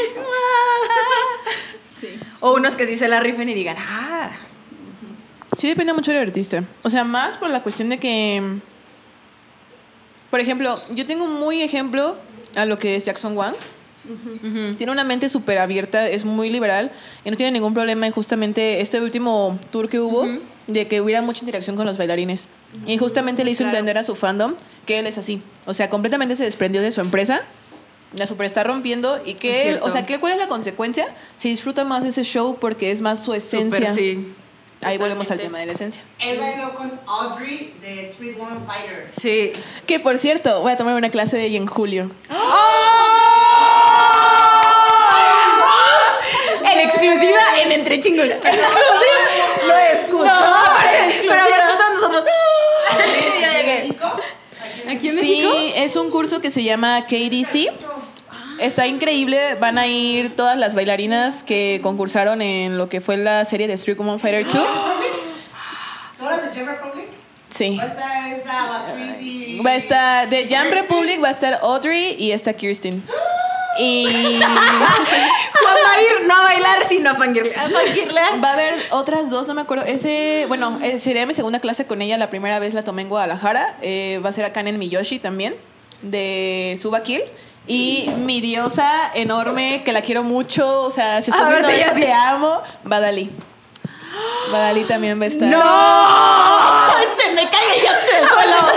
Sí. O unos que sí se la rifen y digan, ah. Sí, depende mucho del artista. O sea, más por la cuestión de que. Por ejemplo, yo tengo un muy ejemplo a lo que es Jackson Wang. Tiene una mente súper abierta, es muy liberal y no tiene ningún problema en justamente este último tour que hubo de que hubiera mucha interacción con los bailarines. Y justamente le hizo entender a su fandom que él es así. O sea, completamente se desprendió de su empresa. La super está rompiendo y Es que él, cierto. o sea, ¿cuál es la consecuencia? Se disfruta más ese show porque es más su esencia. Súper, sí. Ahí volvemos al Totalmente. tema de la esencia. Él bailó con Audrey de Street Woman Fighter. Sí. Que por cierto, voy a tomar una clase de ella en julio. En exclusiva en Entre Chingos. Lo escuchó. Pero bueno, todos nosotros. ¿En México? ¿Aquí en Sí, México? es un curso que se llama KDC. Está increíble. Van a ir todas las bailarinas que concursaron en lo que fue la serie de Street Woman Fighter 2. ¿Todas de Jam Republic? Sí. Va a estar esta Latrice. Va a estar de Jam Republic, va a estar Audrey y está Kirsten. Y Juan va a ir no a bailar, sino a fangirlear. va a haber otras dos, no me acuerdo. Sería mi segunda clase con ella. La primera vez la tomé en Guadalajara. Va a ser acá en Miyoshi también, de Suba Kill. Y mi diosa enorme, que la quiero mucho. O sea, si estás viendo esto, te amo. Badali. Badali también va a estar. ¡No! ¡Ay, se me cae el yache del suelo!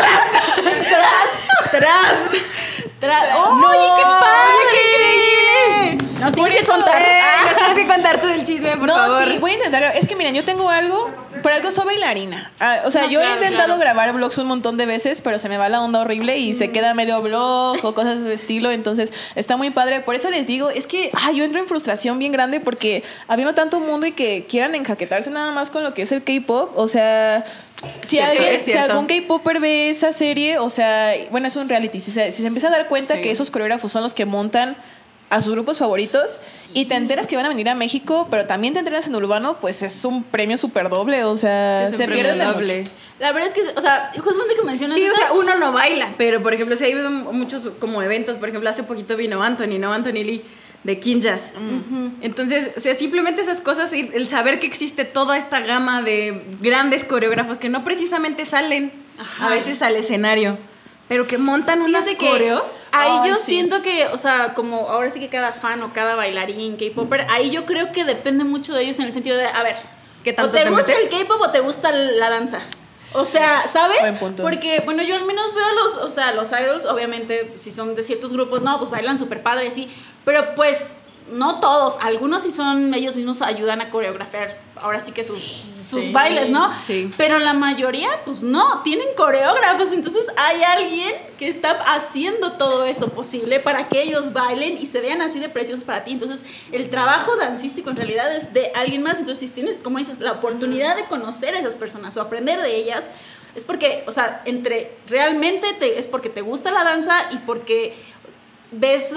¡Tras! ¡Oye, qué padre! ¡Qué increíble! Nos tienes que contar. Nos tienes que contar todo el chisme, por favor. Sí, voy a intentar. Es que miren, yo tengo algo. Por algo soy bailarina. O sea, No, yo claro, he intentado claro. grabar vlogs un montón de veces, pero se me va la onda horrible y se queda medio vlog o cosas de ese estilo. Entonces, está muy padre. Por eso les digo, es que yo entro en frustración bien grande porque habiendo tanto mundo y que quieran enjaquetarse nada más con lo que es el K-pop. O sea, si algún K-popper ve esa serie, o sea, bueno, es un reality. Si se empieza a dar cuenta que esos coreógrafos son los que montan a sus grupos favoritos y te enteras que van a venir a México, pero también te enteras en Urbano, pues es un premio súper doble, o sea, Sí, es un se premio pierden de doble. mucho. La verdad es que, o sea, justamente que mencionas Sí, o eso, sea, uno no baila, pero por ejemplo, si ha habido muchos como eventos, por ejemplo, hace poquito vino Anthony Lee de King Jazz. Entonces, o sea, simplemente esas cosas, el saber que existe toda esta gama de grandes coreógrafos que no precisamente salen a veces al escenario, pero que montan unas fíjate que coreos. ahí Ay, yo sí. siento que, o sea, como ahora sí que cada fan o cada bailarín, K-popper, ahí yo creo que depende mucho de ellos en el sentido de, a ver, ¿Qué tanto o te te gusta metes? el K-pop o te gusta la danza. O sea, ¿sabes? Buen punto. Porque, bueno, yo al menos veo los idols, obviamente, si son de ciertos grupos, no, pues bailan súper padre, sí, pero pues no todos, algunos sí son, ellos mismos ayudan a coreografiar, ahora sí que sus bailes, ¿no? Sí. Pero la mayoría, pues no, tienen coreógrafos, entonces hay alguien que está haciendo todo eso posible para que ellos bailen y se vean así de preciosos para ti. Entonces, el trabajo dancístico en realidad es de alguien más. Entonces, si tienes, como dices, la oportunidad de conocer a esas personas o aprender de ellas, es porque, o sea, realmente es porque te gusta la danza y porque ves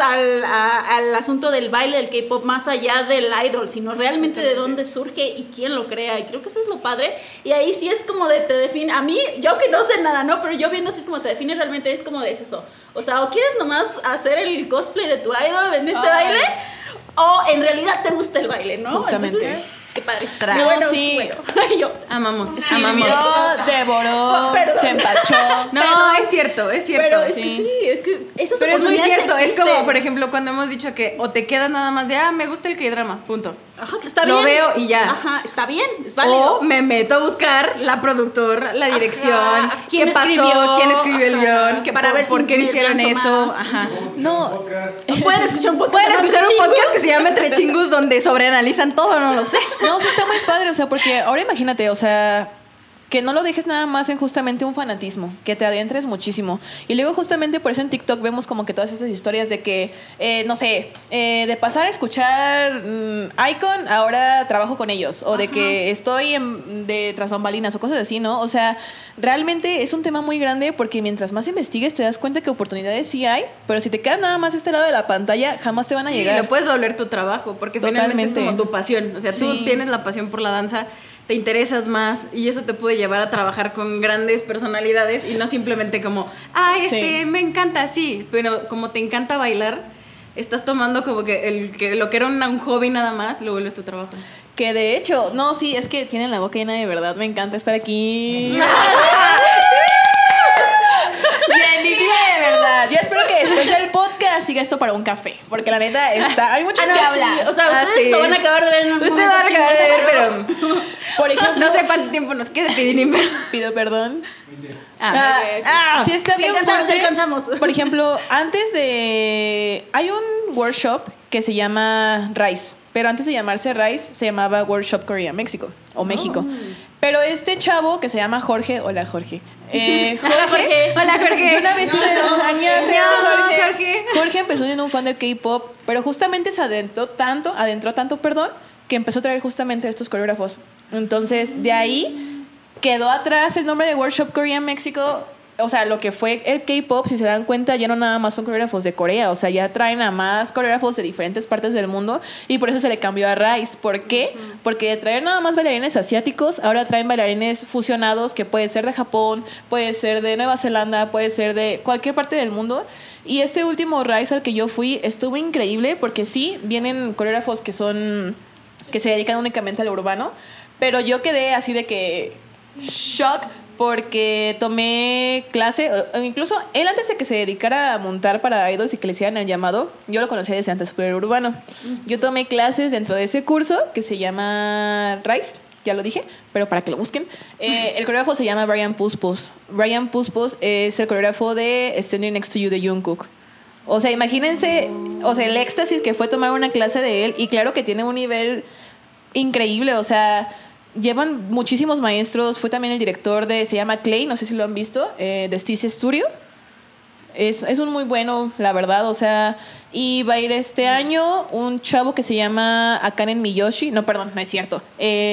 al asunto del baile del K-pop más allá del idol, sino realmente de dónde surge y quién lo crea. Y creo que eso es lo padre. Y ahí sí es como de te define. A mí, yo que no sé nada, ¿no? Pero yo viendo así es como te define realmente, es como de eso. O sea, o quieres nomás hacer el cosplay de tu idol en este baile, o en realidad te gusta el baile, ¿no? Justamente. Entonces, qué padre. Tras. Bueno, Sí. bueno. Yo. Amamos. Sirvió, devoró, Perdón. se empachó. No, es cierto, es cierto. Pero es sí. que sí, es que esas Pero es muy oportunidades cierto, es existen. como, por ejemplo, cuando hemos dicho que o te quedas nada más de, me gusta el K-drama, punto. Ajá, que está Lo bien. veo y ya. Ajá, está bien, es válido. O me meto a buscar la productora, la dirección, Ajá, quién escribió el guión, para ver si por qué me hicieron pienso eso. más. Ajá. No, Pueden escuchar un podcast. Pueden llamado escuchar un Chingus. podcast que se llama Entre Chingus donde sobreanalizan todo, no lo sé. no, sí está muy padre, o sea, porque ahora imagínate, o sea, que no lo dejes nada más en justamente un fanatismo, que te adentres muchísimo. Y luego justamente por eso en TikTok vemos como que todas estas historias de que, no sé, de pasar a escuchar Icon, ahora trabajo con ellos, o de que estoy de tras bambalinas o cosas así, ¿no? O sea, realmente es un tema muy grande porque mientras más investigues te das cuenta que oportunidades sí hay, pero si te quedas nada más a este lado de la pantalla, jamás te van a Sí, llegar. lo puedes volver tu trabajo, porque finalmente es Totalmente. como tu pasión. O sea, tú Sí. tienes la pasión por la danza, te interesas más y eso te puede llevar a trabajar con grandes personalidades y no simplemente como, Sí. me encanta, sí, pero como te encanta bailar, estás tomando como que lo que era un hobby nada más, lo vuelves tu trabajo. Que de hecho, no, sí, es que tienen la boca llena de verdad. Me encanta estar aquí. Bienísima de verdad. Yo espero que después del podcast siga esto para un café. Porque la neta hay mucho que No, hablar. sí, o sea, ustedes sí. lo van a acabar de ver en un Ustedes van a acabar de ver, pero Por ejemplo, no sé cuánto tiempo nos quede, Pidinin, pero... pido perdón. Ok. Sí está bien alcanzamos, fuerte. alcanzamos. Por ejemplo, hay un workshop que se llama RISE. Pero antes de llamarse RISE, se llamaba Workshop Korea México. O México. Pero este chavo que se llama Jorge. Hola, Jorge. Hola, Jorge. Hola, Jorge. De una vez No, Jorge. Jorge empezó siendo un fan del K-pop, pero justamente se adentró tanto, que empezó a traer justamente a estos coreógrafos. Entonces, de ahí quedó atrás el nombre de Workshop Korea México o sea, lo que fue el K-pop, si se dan cuenta, ya no nada más son coreógrafos de Corea, o sea, ya traen a más coreógrafos de diferentes partes del mundo y por eso se le cambió a Rise. ¿Por qué? Porque de traer nada más bailarines asiáticos, ahora traen bailarines fusionados que puede ser de Japón, puede ser de Nueva Zelanda, puede ser de cualquier parte del mundo. Y este último Rise al que yo fui estuvo increíble porque sí, vienen coreógrafos que se dedican únicamente al urbano, pero yo quedé así de que shock porque tomé clase, incluso él antes de que se dedicara a montar para idols y que le hicieran el llamado, yo lo conocía desde antes por el urbano. Yo tomé clases dentro de ese curso que se llama Rise, ya lo dije, pero para que lo busquen. El coreógrafo se llama Brian Puspos. Brian Puspos es el coreógrafo de Standing Next to You de Jungkook. O sea, imagínense, o sea, el éxtasis que fue tomar una clase de él, y claro que tiene un nivel increíble, o sea, llevan muchísimos maestros. Fue también el director se llama Clay, no sé si lo han visto, de Steez Studio. Es un muy bueno, la verdad, o sea, y va a ir este año un chavo que se llama Akanen Miyoshi. No, perdón, no es cierto.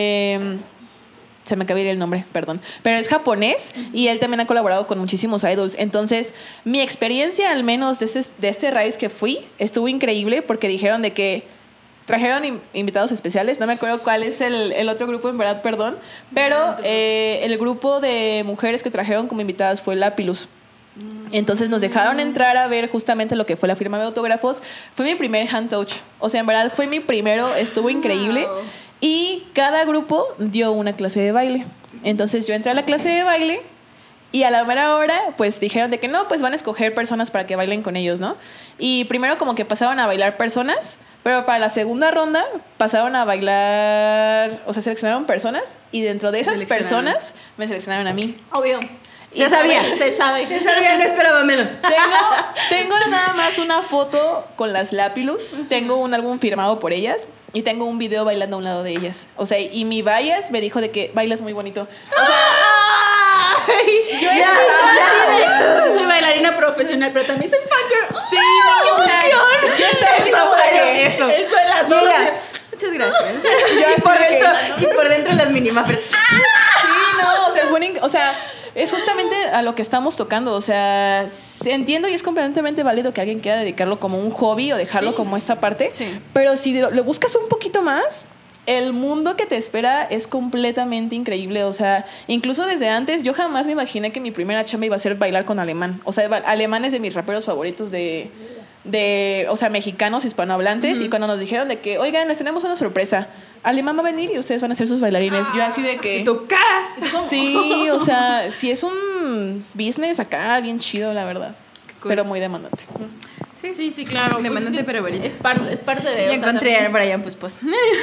Se me acaba de ir el nombre, perdón. Pero es japonés y él también ha colaborado con muchísimos idols. Entonces, mi experiencia, al menos de este Rise que fui, estuvo increíble porque dijeron de que trajeron invitados especiales. No me acuerdo cuál es el otro grupo, en verdad, perdón. Pero el grupo de mujeres que trajeron como invitadas fue Lapilus. Entonces nos dejaron entrar a ver justamente lo que fue la firma de autógrafos. Fue mi primer hand touch. O sea, en verdad fue mi primero. Estuvo increíble. Y cada grupo dio una clase de baile. Entonces yo entré a la clase de baile y a la mera hora pues dijeron de que no, pues van a escoger personas para que bailen con ellos, ¿no? Y primero como que pasaron a bailar personas, pero para la segunda ronda pasaron a bailar, o sea, seleccionaron personas y dentro de esas personas me seleccionaron a mí. Obvio. Se sabía, no esperaba menos. Tengo nada más una foto con las Lapilus, tengo un álbum firmado por ellas y tengo un video bailando a un lado de ellas. O sea, y mi bias me dijo de que bailas muy bonito. O sea, yo ya soy bailarina profesional, pero también soy fangirl. Sí, no, o sea, yo estaba eso en las dos. Muchas gracias. Y por dentro las minimafres. Sí, no, o sea, es justamente a lo que estamos tocando. O sea, entiendo y es completamente válido que alguien quiera dedicarlo como un hobby o dejarlo como esta parte. Sí. Pero si lo buscas un poquito más, el mundo que te espera es completamente increíble. O sea, incluso desde antes, yo jamás me imaginé que mi primera chamba iba a ser bailar con Alemán. O sea, Alemán es de mis raperos favoritos o sea, mexicanos hispanohablantes. Y cuando nos dijeron de que, oigan, les tenemos una sorpresa, Alemán va a venir y ustedes van a ser sus bailarines. Yo así de que... ¿Tu cara? Sí, o sea, sí es un business acá bien chido, la verdad. Cool. Pero muy demandante. Sí, claro. Demandante, pues pero bonito. Es parte de... Ya encontré a Brian pues.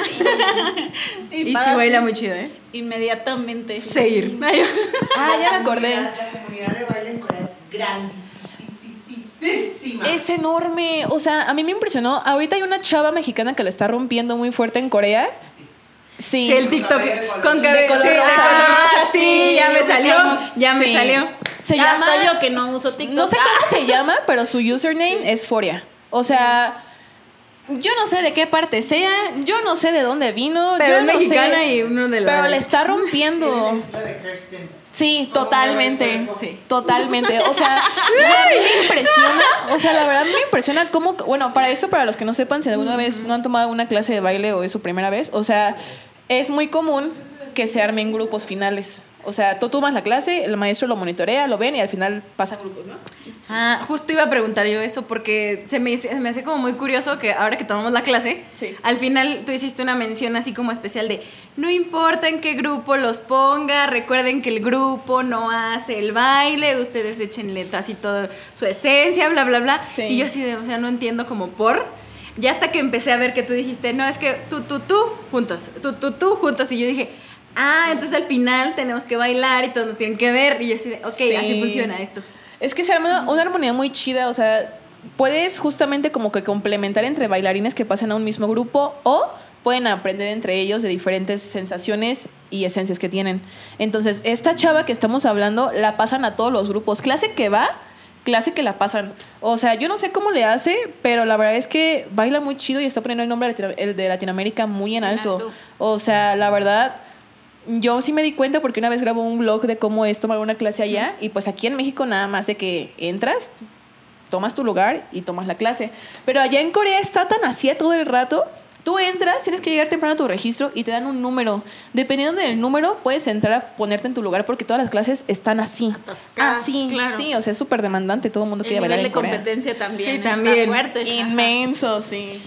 Y sí baila muy chido, ¿eh? Inmediatamente. Seguir. Ya me acordé. La comunidad de baile en Corea es grandísima. Es enorme. O sea, a mí me impresionó. Ahorita hay una chava mexicana que la está rompiendo muy fuerte en Corea. Sí, el TikTok con cabello color rosa. Sí, ya me salió. Me salió. Se llama, hasta yo que no uso TikTok. No sé cómo se llama, pero su username es Foria. O sea, yo no sé de qué parte sea, yo no sé de dónde vino. Pero yo es no mexicana sé, y uno de los... Pero le está rompiendo. Sí, totalmente. Sí. Totalmente. O sea, a mí me impresiona. O sea, la verdad me impresiona cómo. Bueno, para los que no sepan, si alguna vez no han tomado una clase de baile o es su primera vez, o sea, es muy común que se armen grupos finales. O sea, tú tomas la clase, el maestro lo monitorea, lo ven y al final pasan grupos, ¿no? Justo iba a preguntar yo eso porque se me hace como muy curioso que ahora que tomamos la clase, al final tú hiciste una mención así como especial de no importa en qué grupo los ponga, recuerden que el grupo no hace el baile, ustedes échenle así todo su esencia, bla, bla, bla. Sí. Y yo así o sea, no entiendo como ya hasta que empecé a ver que tú dijiste, no, es que tú, juntos, tú, juntos. Y yo dije, entonces al final tenemos que bailar y todos nos tienen que ver. Y yo así de, así funciona esto. Es que se arma una armonía muy chida, o sea, puedes justamente como que complementar entre bailarines que pasan a un mismo grupo o pueden aprender entre ellos de diferentes sensaciones y esencias que tienen. Entonces, esta chava que estamos hablando la pasan a todos los grupos. Clase que la pasan. O sea, yo no sé cómo le hace, pero la verdad es que baila muy chido y está poniendo el nombre de Latinoamérica muy en alto. O sea, la verdad, yo sí me di cuenta porque una vez grabo un vlog de cómo es tomar una clase allá y pues aquí en México nada más de que entras, tomas tu lugar y tomas la clase. Pero allá en Corea está tan así todo el rato. Tú entras, tienes que llegar temprano a tu registro y te dan un número. Dependiendo del número, puedes entrar a ponerte en tu lugar porque todas las clases están así. Atascadas, así, claro. Sí, o sea, es súper demandante. Todo el mundo quiere El bailar nivel en de Corea. competencia también, Sí, está también. fuerte. Inmenso, sí.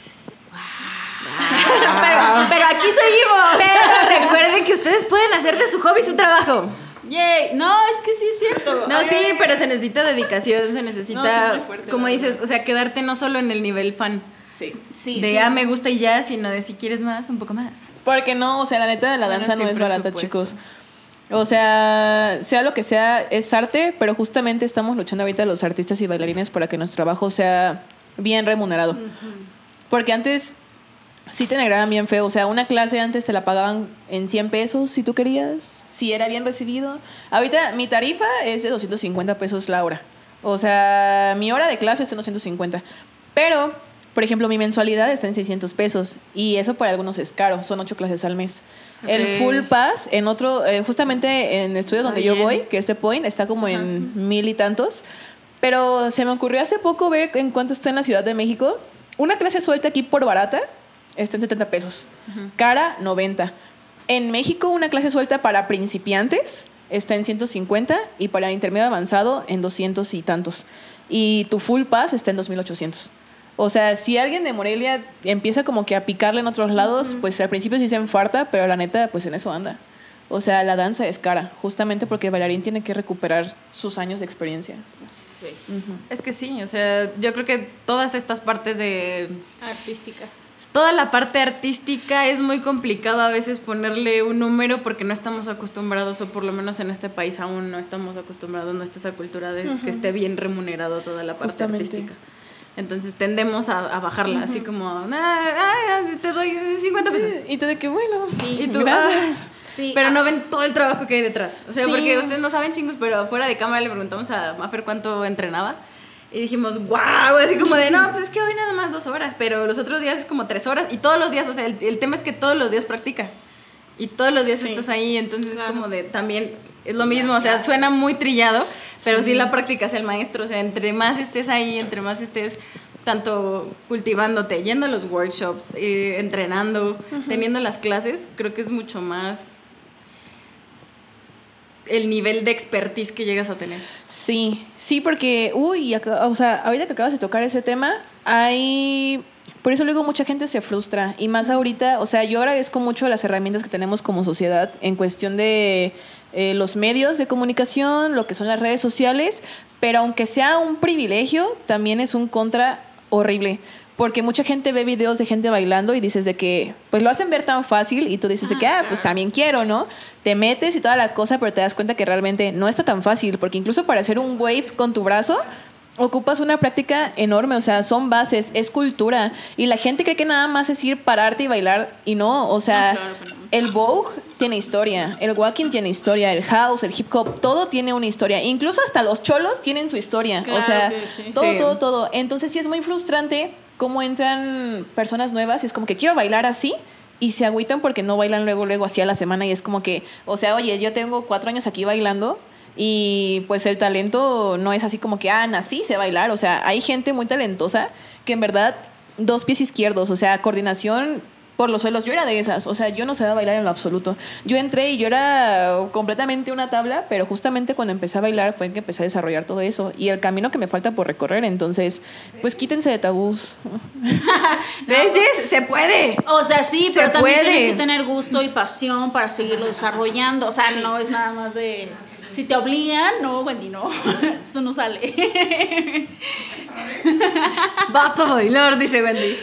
pero aquí seguimos. Pero recuerden que ustedes pueden hacer de su hobby su trabajo. Yay. No, es que sí es cierto. No, sí, pero se necesita dedicación, se No, sí necesita, es muy fuerte, como la dices, verdad. o sea, quedarte no solo en el nivel fan. Sí. Sí, De sí. me gusta y ya, sino de si quieres más, un poco más. Porque no, o sea, la neta de la Bueno, danza no sí, es barata, presupuesto. chicos. O sea lo que sea, es arte, pero justamente estamos luchando ahorita los artistas y bailarines para que nuestro trabajo sea bien remunerado. Porque antes sí te negraban bien feo. O sea, una clase antes te la pagaban en 100 pesos si tú querías, si era bien recibido. Ahorita mi tarifa es de 250 pesos la hora. O sea, mi hora de clase está en 250. Pero, por ejemplo, mi mensualidad está en 600 pesos. Y eso para algunos es caro, son 8 clases al mes. Ok. El full pass en otro, justamente en el estudio Está donde yo bien. voy, que es The Point, está como en 1000 y tantos. Pero se me ocurrió hace poco ver en cuánto está en la Ciudad de México. Una clase suelta aquí por barata está en 70 pesos. Cara, 90. En México, una clase suelta para principiantes está en 150 y para intermedio avanzado en 200 y tantos. Y tu full pass está en 2800. O sea, si alguien de Morelia empieza como que a picarle en otros lados, pues al principio sí se enfarta, pero la neta, pues en eso anda. O sea, la danza es cara, justamente porque el bailarín tiene que recuperar sus años de experiencia. Sí. Es que sí, o sea, yo creo que todas estas partes de... Artísticas. Toda la parte artística es muy complicado a veces ponerle un número porque no estamos acostumbrados, o por lo menos en este país aún no estamos acostumbrados, no está esa cultura de que esté bien remunerado toda la parte Justamente. artística. Entonces tendemos a bajarla, así como, te doy 50 pesos. Y te de que bueno, Sí. Y tú, gracias. Sí. pero no ven todo el trabajo que hay detrás. O sea, Sí. porque ustedes no saben, chingos, pero fuera de cámara le preguntamos a Mafer cuánto entrenaba. Y dijimos, wow, así como de, no, pues es que hoy nada más 2 horas, pero los otros días es como 3 horas. Y todos los días, o sea, el tema es que todos los días practicas. Y todos los días Sí. estás ahí, entonces Claro. es como de, también es lo mismo, o sea, suena muy trillado, pero sí la práctica es el maestro. O sea, entre más estés ahí, entre más estés tanto cultivándote, yendo a los workshops, entrenando, teniendo las clases, creo que es mucho más el nivel de expertise que llegas a tener. Sí, sí, porque, o sea, ahorita que acabas de tocar ese tema, por eso luego mucha gente se frustra, y más ahorita, o sea, yo agradezco mucho las herramientas que tenemos como sociedad en cuestión de los medios de comunicación, lo que son las redes sociales, pero aunque sea un privilegio, también es un contra horrible. Porque mucha gente ve videos de gente bailando y dices de que, pues lo hacen ver tan fácil y tú dices de que, pues también quiero, ¿no? Te metes y toda la cosa, pero te das cuenta que realmente no está tan fácil, porque incluso para hacer un wave con tu brazo, ocupas una práctica enorme, o sea, son bases, es cultura. Y la gente cree que nada más es ir, pararte y bailar, y no, o sea, No, claro que no. el Vogue tiene historia, el walking tiene historia, el house, el hip hop, todo tiene una historia. Incluso hasta los cholos tienen su historia. Claro o sea, que sí. todo, Sí. todo. Entonces sí es muy frustrante cómo entran personas nuevas y es como que quiero bailar así y se agüitan porque no bailan luego así a la semana y es como que, o sea, oye, yo tengo 4 años aquí bailando y pues el talento no es así como que, nací, sé bailar. O sea, hay gente muy talentosa que en verdad 2 pies izquierdos, o sea, coordinación por los suelos. Yo era de esas, o sea, yo no sabía bailar en lo absoluto. Yo entré y yo era completamente una tabla, pero justamente cuando empecé a bailar fue que empecé a desarrollar todo eso y el camino que me falta por recorrer. Entonces, pues quítense de tabús. ¿Ves, Jess? ¡Se puede! O sea, sí, Se pero también puede. tienes que tener gusto y pasión para seguirlo desarrollando. O sea, no es nada más de... Si te obligan, no, Wendy, no. Esto no sale. Vas a bailar, dice Wendy.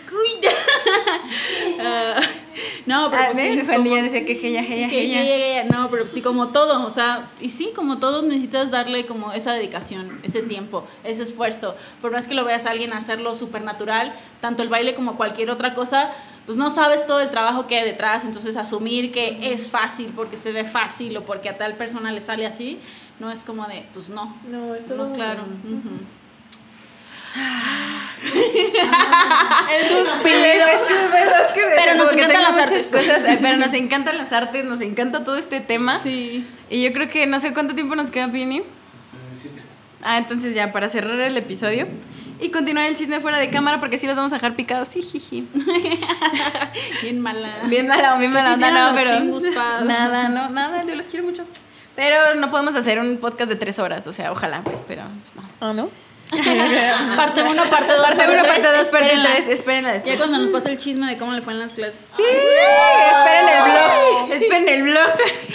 No, pero pues sí, Wendy como- ya decía que ella. No, pero sí, como todo, o sea, y sí, como todo necesitas darle como esa dedicación, ese tiempo, ese esfuerzo. Por más que lo veas a alguien hacerlo súper natural, tanto el baile como cualquier otra cosa, pues no sabes todo el trabajo que hay detrás, entonces asumir que es fácil porque se ve fácil o porque a tal persona le sale así, no es como de, pues no. No, es No, claro. Ujú. El suspiro. Pero nos encantan las artes. Pero nos encantan las artes, nos encanta todo este tema. Sí. Y yo creo que no sé cuánto tiempo nos queda, Pini. Entonces ya para cerrar el episodio y continuar el chisme fuera de cámara, porque sí los vamos a dejar picados. Sí, jiji. Bien mala. Bien mala onda, no, pero chingus, nada, yo los quiero mucho. Pero no podemos hacer un podcast de 3 horas, o sea, ojalá, pues, pero pues, no. Ah, ¿no? Parte 1, parte 2, parte 1, parte 2, parte 3, espérenla después. Ya cuando nos pasa el chisme de cómo le fue en las clases. Sí, esperen el blog.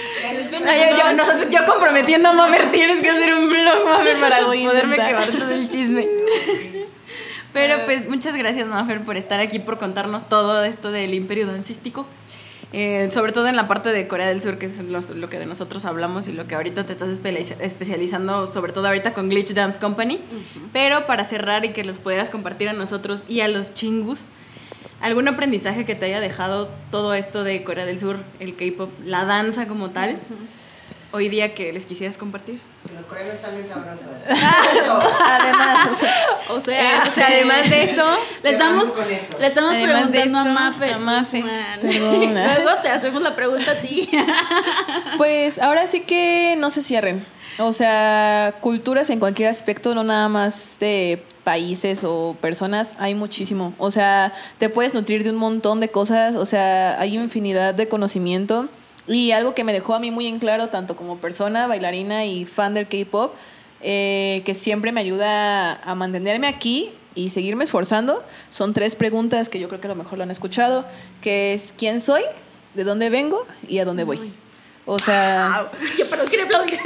Yo comprometiendo a Mafer, tienes que hacer un blog, Mafer, para poderme quemar todo el chisme. Pero pues muchas gracias, Mafer, por estar aquí, por contarnos todo esto del imperio dancístico. Sobre todo en la parte de Corea del Sur, que es lo que de nosotros hablamos y lo que ahorita te estás especializando, sobre todo ahorita con Glitch Dance Company. Pero para cerrar y que los pudieras compartir a nosotros y a los chingus, ¿algún aprendizaje que te haya dejado todo esto de Corea del Sur, el K-pop, la danza como tal, hoy día que les quisieras compartir? Los coreanos están bien sabrosos. Además, o sea, además de eso, le estamos Además de preguntando esto, a Mafer. Perdona. Luego te hacemos la pregunta a ti. Pues ahora sí que no se cierren. O sea, culturas en cualquier aspecto, no nada más de países o personas, hay muchísimo. O sea, te puedes nutrir de un montón de cosas, o sea, hay infinidad de conocimiento. Y algo que me dejó a mí muy en claro, tanto como persona, bailarina y fan del K-pop, que siempre me ayuda a mantenerme aquí y seguirme esforzando, son 3 preguntas que yo creo que a lo mejor lo han escuchado, que es ¿quién soy?, ¿de dónde vengo? Y ¿a dónde voy? O sea... Yo perdón, quería aplaudir.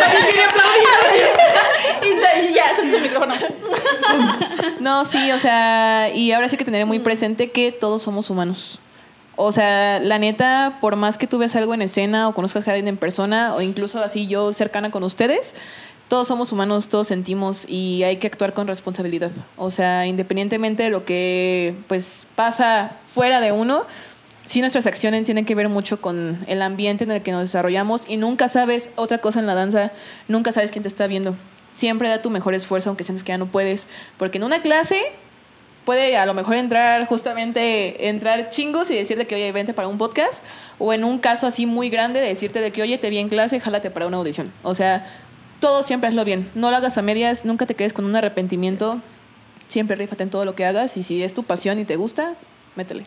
Y ya, sueltas el micrófono. No, sí, o sea, y ahora sí que tener muy presente que todos somos humanos. O sea, la neta, por más que tú veas algo en escena o conozcas a alguien en persona o incluso así yo cercana con ustedes, todos somos humanos, todos sentimos y hay que actuar con responsabilidad. O sea, independientemente de lo que pues pasa fuera de uno, sí nuestras acciones tienen que ver mucho con el ambiente en el que nos desarrollamos y nunca sabes, otra cosa en la danza, nunca sabes quién te está viendo. Siempre da tu mejor esfuerzo aunque sientes que ya no puedes, porque en una clase puede a lo mejor entrar chingos y decirte que oye, vente para un podcast, o en un caso así muy grande decirte de que oye, te vi en clase, jálate para una audición. O sea, todo siempre hazlo bien, no lo hagas a medias, nunca te quedes con un arrepentimiento, siempre rífate en todo lo que hagas y si es tu pasión y te gusta, métele.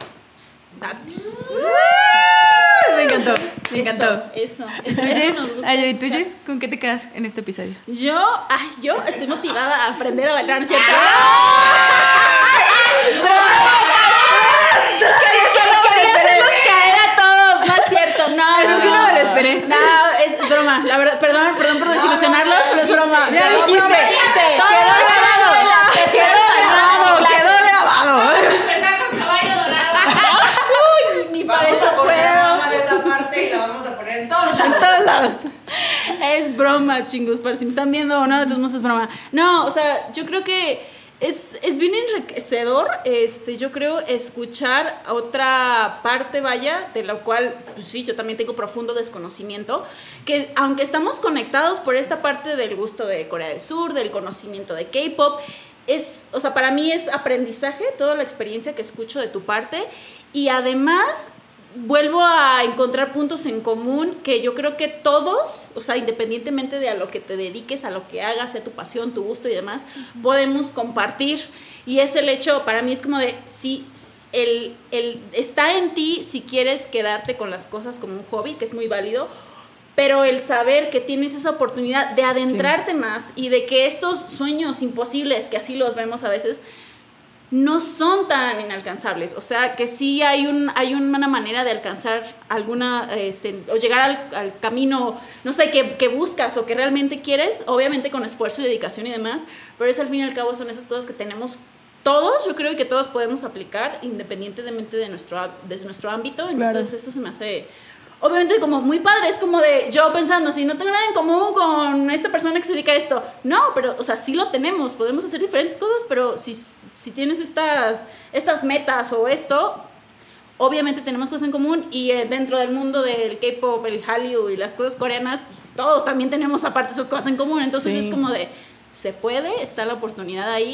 Me encantó. Eso ¿Y nos gusta. ¿Y tú, Jess, con qué te quedas en este episodio? Yo estoy motivada a aprender a bailar, ¿no es cierto? Quería hacerlos caer a todos. No es cierto, no. Eso sí no me lo esperé. No, es broma. La verdad, perdón por desilusionarlos, pero es broma. Ya dijiste. Quedó grabado. Empezar con caballo dorado. Uy, ni Vamos para eso a poner puedo. nada más de esta parte y la vamos a poner en todos lados. En todos lados. Es broma, chingos, para si me están viendo o no, de todos modos es broma. No, o sea, yo creo que es bien enriquecedor, yo creo, escuchar a otra parte, vaya, de la cual, pues sí, yo también tengo profundo desconocimiento, que aunque estamos conectados por esta parte del gusto de Corea del Sur, del conocimiento de K-pop, o sea, para mí es aprendizaje toda la experiencia que escucho de tu parte y además vuelvo a encontrar puntos en común que yo creo que todos, o sea, independientemente de a lo que te dediques, a lo que hagas, sea tu pasión, tu gusto y demás, podemos compartir. Y es el hecho, para mí es como de, sí, está en ti si quieres quedarte con las cosas como un hobby, que es muy válido, pero el saber que tienes esa oportunidad de adentrarte más y de que estos sueños imposibles, que así los vemos a veces, no son tan inalcanzables, o sea que sí hay una manera de alcanzar alguna, o llegar al camino, no sé, que buscas o que realmente quieres, obviamente con esfuerzo y dedicación y demás, pero es al fin y al cabo son esas cosas que tenemos todos, yo creo que todos podemos aplicar independientemente de nuestro ámbito, entonces claro. Eso se me hace... Obviamente como muy padre, es como de yo pensando, si no tengo nada en común con esta persona que se dedica a esto. No, pero, o sea, sí lo tenemos, podemos hacer diferentes cosas, pero si tienes estas metas o esto, obviamente tenemos cosas en común y dentro del mundo del K-pop, el Hallyu y las cosas coreanas, pues, todos también tenemos aparte esas cosas en común. Entonces sí. Es como de, se puede, está la oportunidad ahí.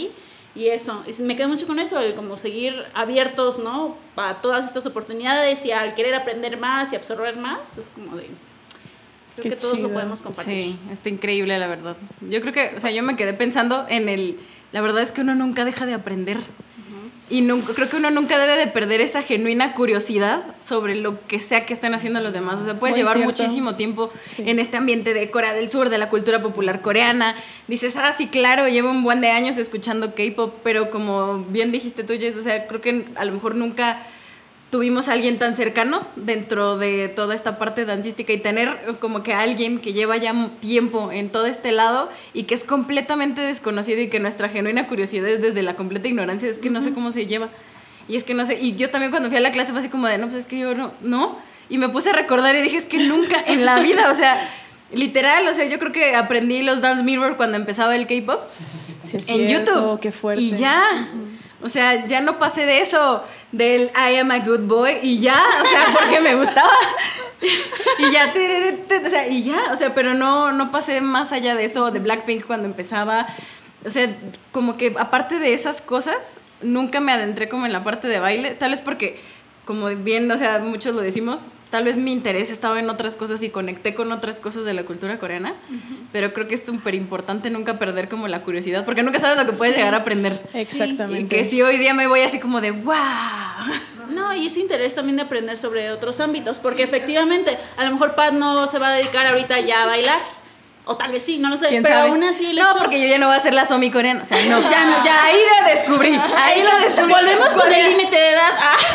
Y eso, me quedo mucho con eso, el como seguir abiertos, ¿no? A todas estas oportunidades y al querer aprender más y absorber más, es como de... Creo que todos lo podemos compartir. Sí, está increíble, la verdad. Yo creo que, o sea, yo me quedé pensando en la verdad es que uno nunca deja de aprender. Y creo que uno nunca debe de perder esa genuina curiosidad sobre lo que sea que estén haciendo los demás. O sea, puedes llevar muchísimo tiempo en este ambiente de Corea del Sur, de la cultura popular coreana. Dices, sí, claro, llevo un buen de años escuchando K-pop, pero como bien dijiste tú, Jess, o sea, creo que a lo mejor nunca tuvimos a alguien tan cercano dentro de toda esta parte dancística y tener como que a alguien que lleva ya tiempo en todo este lado y que es completamente desconocido y que nuestra genuina curiosidad es desde la completa ignorancia, es que no sé cómo se lleva y es que no sé, y yo también cuando fui a la clase fue así como de, no, pues es que yo no, y me puse a recordar y dije, es que nunca en la vida, o sea, literal, o sea, yo creo que aprendí los Dance Mirror cuando empezaba el K-pop en YouTube, qué fuerte. Y ya, o sea, ya no pasé de eso, del I am a good boy, y ya, o sea, porque me gustaba. Y ya, o sea, y ya, o sea, pero no pasé más allá de eso, de Blackpink cuando empezaba. O sea, como que aparte de esas cosas, nunca me adentré como en la parte de baile, tal vez porque, como bien, o sea, muchos lo decimos, tal vez mi interés estaba en otras cosas y conecté con otras cosas de la cultura coreana, pero creo que es súper importante nunca perder como la curiosidad, porque nunca sabes lo que puedes llegar a aprender. Exactamente. Y que si hoy día me voy así como de ¡wow! No, y ese interés también de aprender sobre otros ámbitos, porque efectivamente, a lo mejor Pat no se va a dedicar ahorita ya a bailar, o tal vez sí, no lo sé, pero sabe? aún así No, porque yo ya no voy a ser la Somi coreana, o sea, no. ya ahí lo descubrí. Ahí lo descubrí. Volvemos con el límite de edad.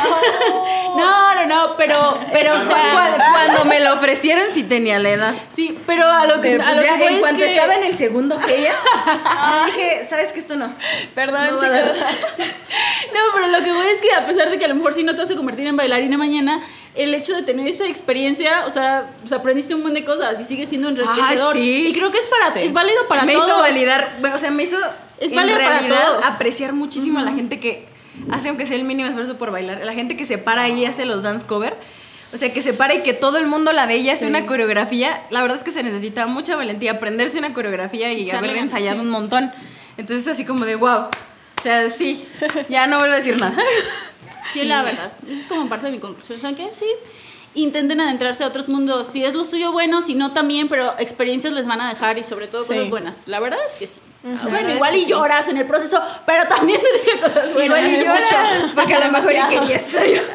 No, pero o sea, cuando me lo ofrecieron sí tenía la edad. sí, pero a lo que Pero, a lo pues, que voy en es cuanto que estaba en el segundo Heya, dije, ¿sabes qué? Esto no. Perdón, No, chicos. No, pero lo que voy es que a pesar de que a lo mejor sí no te vas a convertir en bailarina mañana, el hecho de tener esta experiencia, o sea, aprendiste un montón de cosas y sigue siendo enriquecedor. Sí. Y creo que es válido para me todos. hizo validar, bueno, o sea, me hizo Es en válido para realidad todos. apreciar muchísimo a la gente que hace aunque sea el mínimo esfuerzo por bailar, la gente que se para ahí y hace los dance cover. O sea, que se para y que todo el mundo la ve y hace una coreografía. La verdad es que se necesita mucha valentía, aprenderse una coreografía y Echarle haber ganas, ensayado sí. un montón. Entonces así como de wow. O sea, sí, ya no vuelvo a decir nada. Sí, la verdad. Eso es como parte de mi conclusión. O sea, que sí, intenten adentrarse a otros mundos. Si es lo suyo, bueno, si no, también, pero experiencias les van a dejar y sobre todo cosas buenas. La verdad es que sí. Bueno, igual y lloras en el proceso, pero también te deja cosas buenas. Igual y lloras, porque a lo mejor y querías.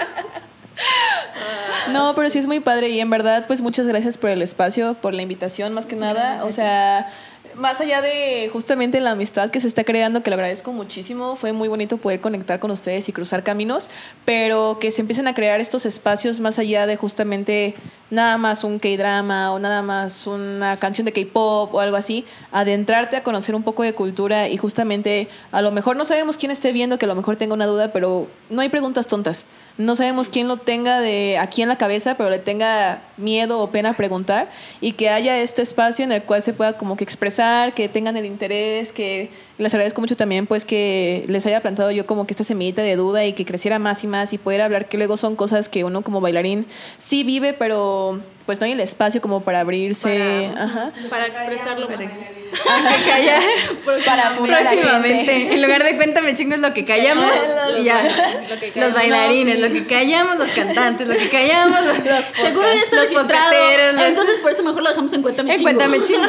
No, pero sí es muy padre y en verdad, pues muchas gracias por el espacio, por la invitación, más que nada. O sea, más allá de justamente la amistad que se está creando, que lo agradezco muchísimo, fue muy bonito poder conectar con ustedes y cruzar caminos, pero que se empiecen a crear estos espacios más allá de justamente nada más un K-drama o nada más una canción de K-pop o algo así, adentrarte a conocer un poco de cultura y justamente a lo mejor no sabemos quién esté viendo, que a lo mejor tenga una duda, pero no hay preguntas tontas. No sabemos quién lo tenga aquí en la cabeza, pero le tenga miedo o pena a preguntar y que haya este espacio en el cual se pueda como que expresar, que tengan el interés, que les agradezco mucho también pues que les haya plantado yo como que esta semillita de duda y que creciera más y más y poder hablar, que luego son cosas que uno como bailarín sí vive, pero pues no hay el espacio como para abrirse, Para expresarlo más. Que calla para próximamente. En lugar de cuéntame chingo es lo que callamos y ya. Los bailarines, No, sí. lo que callamos, los cantantes, lo que callamos, los Seguro ya está los registrado. podcasteros, Entonces por eso mejor lo dejamos en Cuéntame Chingo. Cuéntame chingo.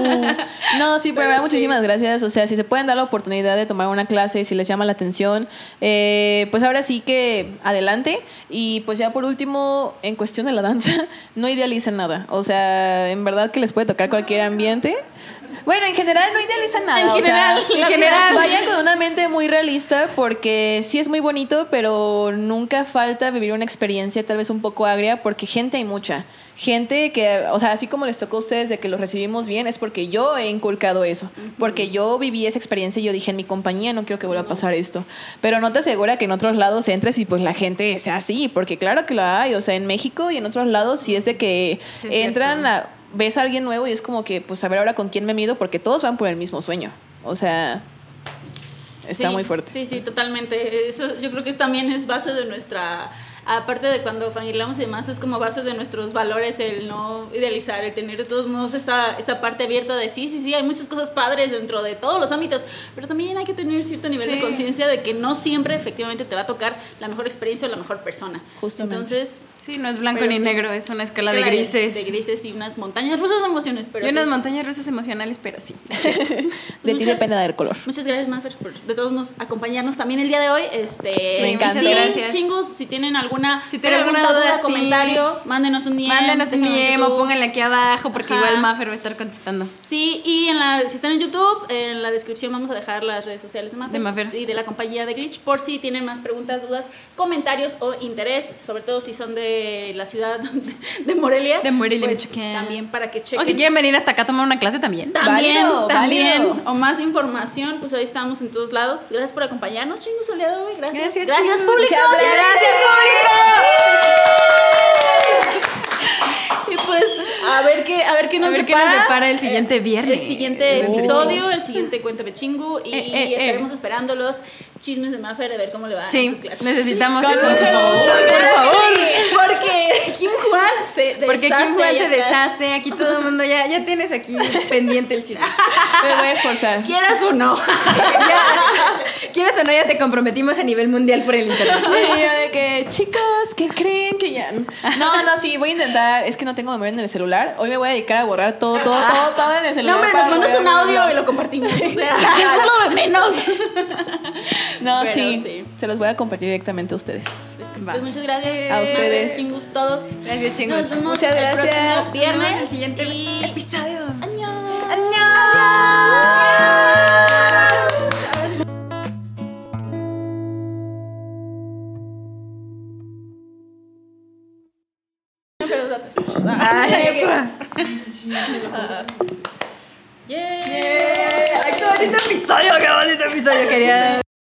No, sí, pero Pero muchísimas gracias. O sea, si se pueden dar la oportunidad de tomar una clase, si les llama la atención, pues ahora sí que adelante. Y pues ya por último, en cuestión de la danza, no idealicen nada. O sea, en verdad que les puede tocar cualquier ambiente. Bueno, en general no idealizan nada. En general, vayan con una mente muy realista porque sí es muy bonito, pero nunca falta vivir una experiencia tal vez un poco agria porque gente hay mucha. Gente que, o sea, así como les tocó a ustedes de que los recibimos bien, es porque yo he inculcado eso. Porque yo viví esa experiencia y yo dije, en mi compañía no quiero que vuelva a pasar esto. Pero no te asegura que en otros lados entres y pues la gente sea así, porque claro que lo hay. O sea, en México y en otros lados sí es de que Sí, entran ves a alguien nuevo y es como que, pues, a ver ahora con quién me mido, porque todos van por el mismo sueño. O sea, está muy fuerte. Sí, totalmente. Eso yo creo que también es base de nuestra aparte de cuando fangirlamos y demás, es como base de nuestros valores el no idealizar, el tener de todos modos esa parte abierta de sí, hay muchas cosas padres dentro de todos los ámbitos, pero también hay que tener cierto nivel de conciencia de que no siempre efectivamente te va a tocar la mejor experiencia o la mejor persona. Justamente. Entonces, sí, no es blanco ni negro, es una escala de grises. De grises y unas montañas rusas de emociones, pero y unas montañas rusas emocionales, pero sí. De ti depende del color. Muchas gracias, Mafer, por de todos modos acompañarnos también el día de hoy. Me encanta. Sí, gracias. Chingus, si tienen alguna duda, comentario, mándenos un DM. Mándenos un DM o pónganle aquí abajo porque igual Mafer va a estar contestando. Sí, y si están en YouTube, en la descripción vamos a dejar las redes sociales de Mafer y de la compañía de Glitch por si tienen más preguntas, dudas, comentarios o interés, sobre todo si son de la ciudad de Morelia. De Morelia, pues, Michoacán. también para que chequen. O si quieren venir hasta acá a tomar una clase también. También. Válido. O más información, pues ahí estamos en todos lados. Gracias por acompañarnos, Chingus, el día de hoy. Gracias chicos. público. Gracias, público. Y pues a ver qué nos depara el siguiente viernes. El siguiente episodio, el siguiente Cuéntame Chingu. Y estaremos esperando los chismes de Mafer de ver cómo le va en sus clases. Necesitamos Con eso. mucho Por favor. Porque Kim Juan se deshace. Porque Kim Juan se deshace. Aquí todo el mundo ya tienes aquí pendiente el chisme. Me voy a esforzar. Quieras o no. Quieres o no, ya te comprometimos a nivel mundial por el internet. Y yo de que, chicos, ¿qué creen que ya? No, sí, voy a intentar. Es que no tengo memoria en el celular. Hoy me voy a dedicar a borrar todo en el celular. No, hombre, nos mandas un audio y lo compartimos. O sea, eso es lo de menos. No, Pero sí. Se los voy a compartir directamente a ustedes. Pues muchas gracias A ustedes. Chingus, todos. Gracias, Chingus. Nos vemos Muchas el gracias. próximo viernes. Nos vemos en el siguiente episodio. ¡Añón! Pero datos. ¡Ay, qué bonito episodio! ¡Qué bonito episodio! Quería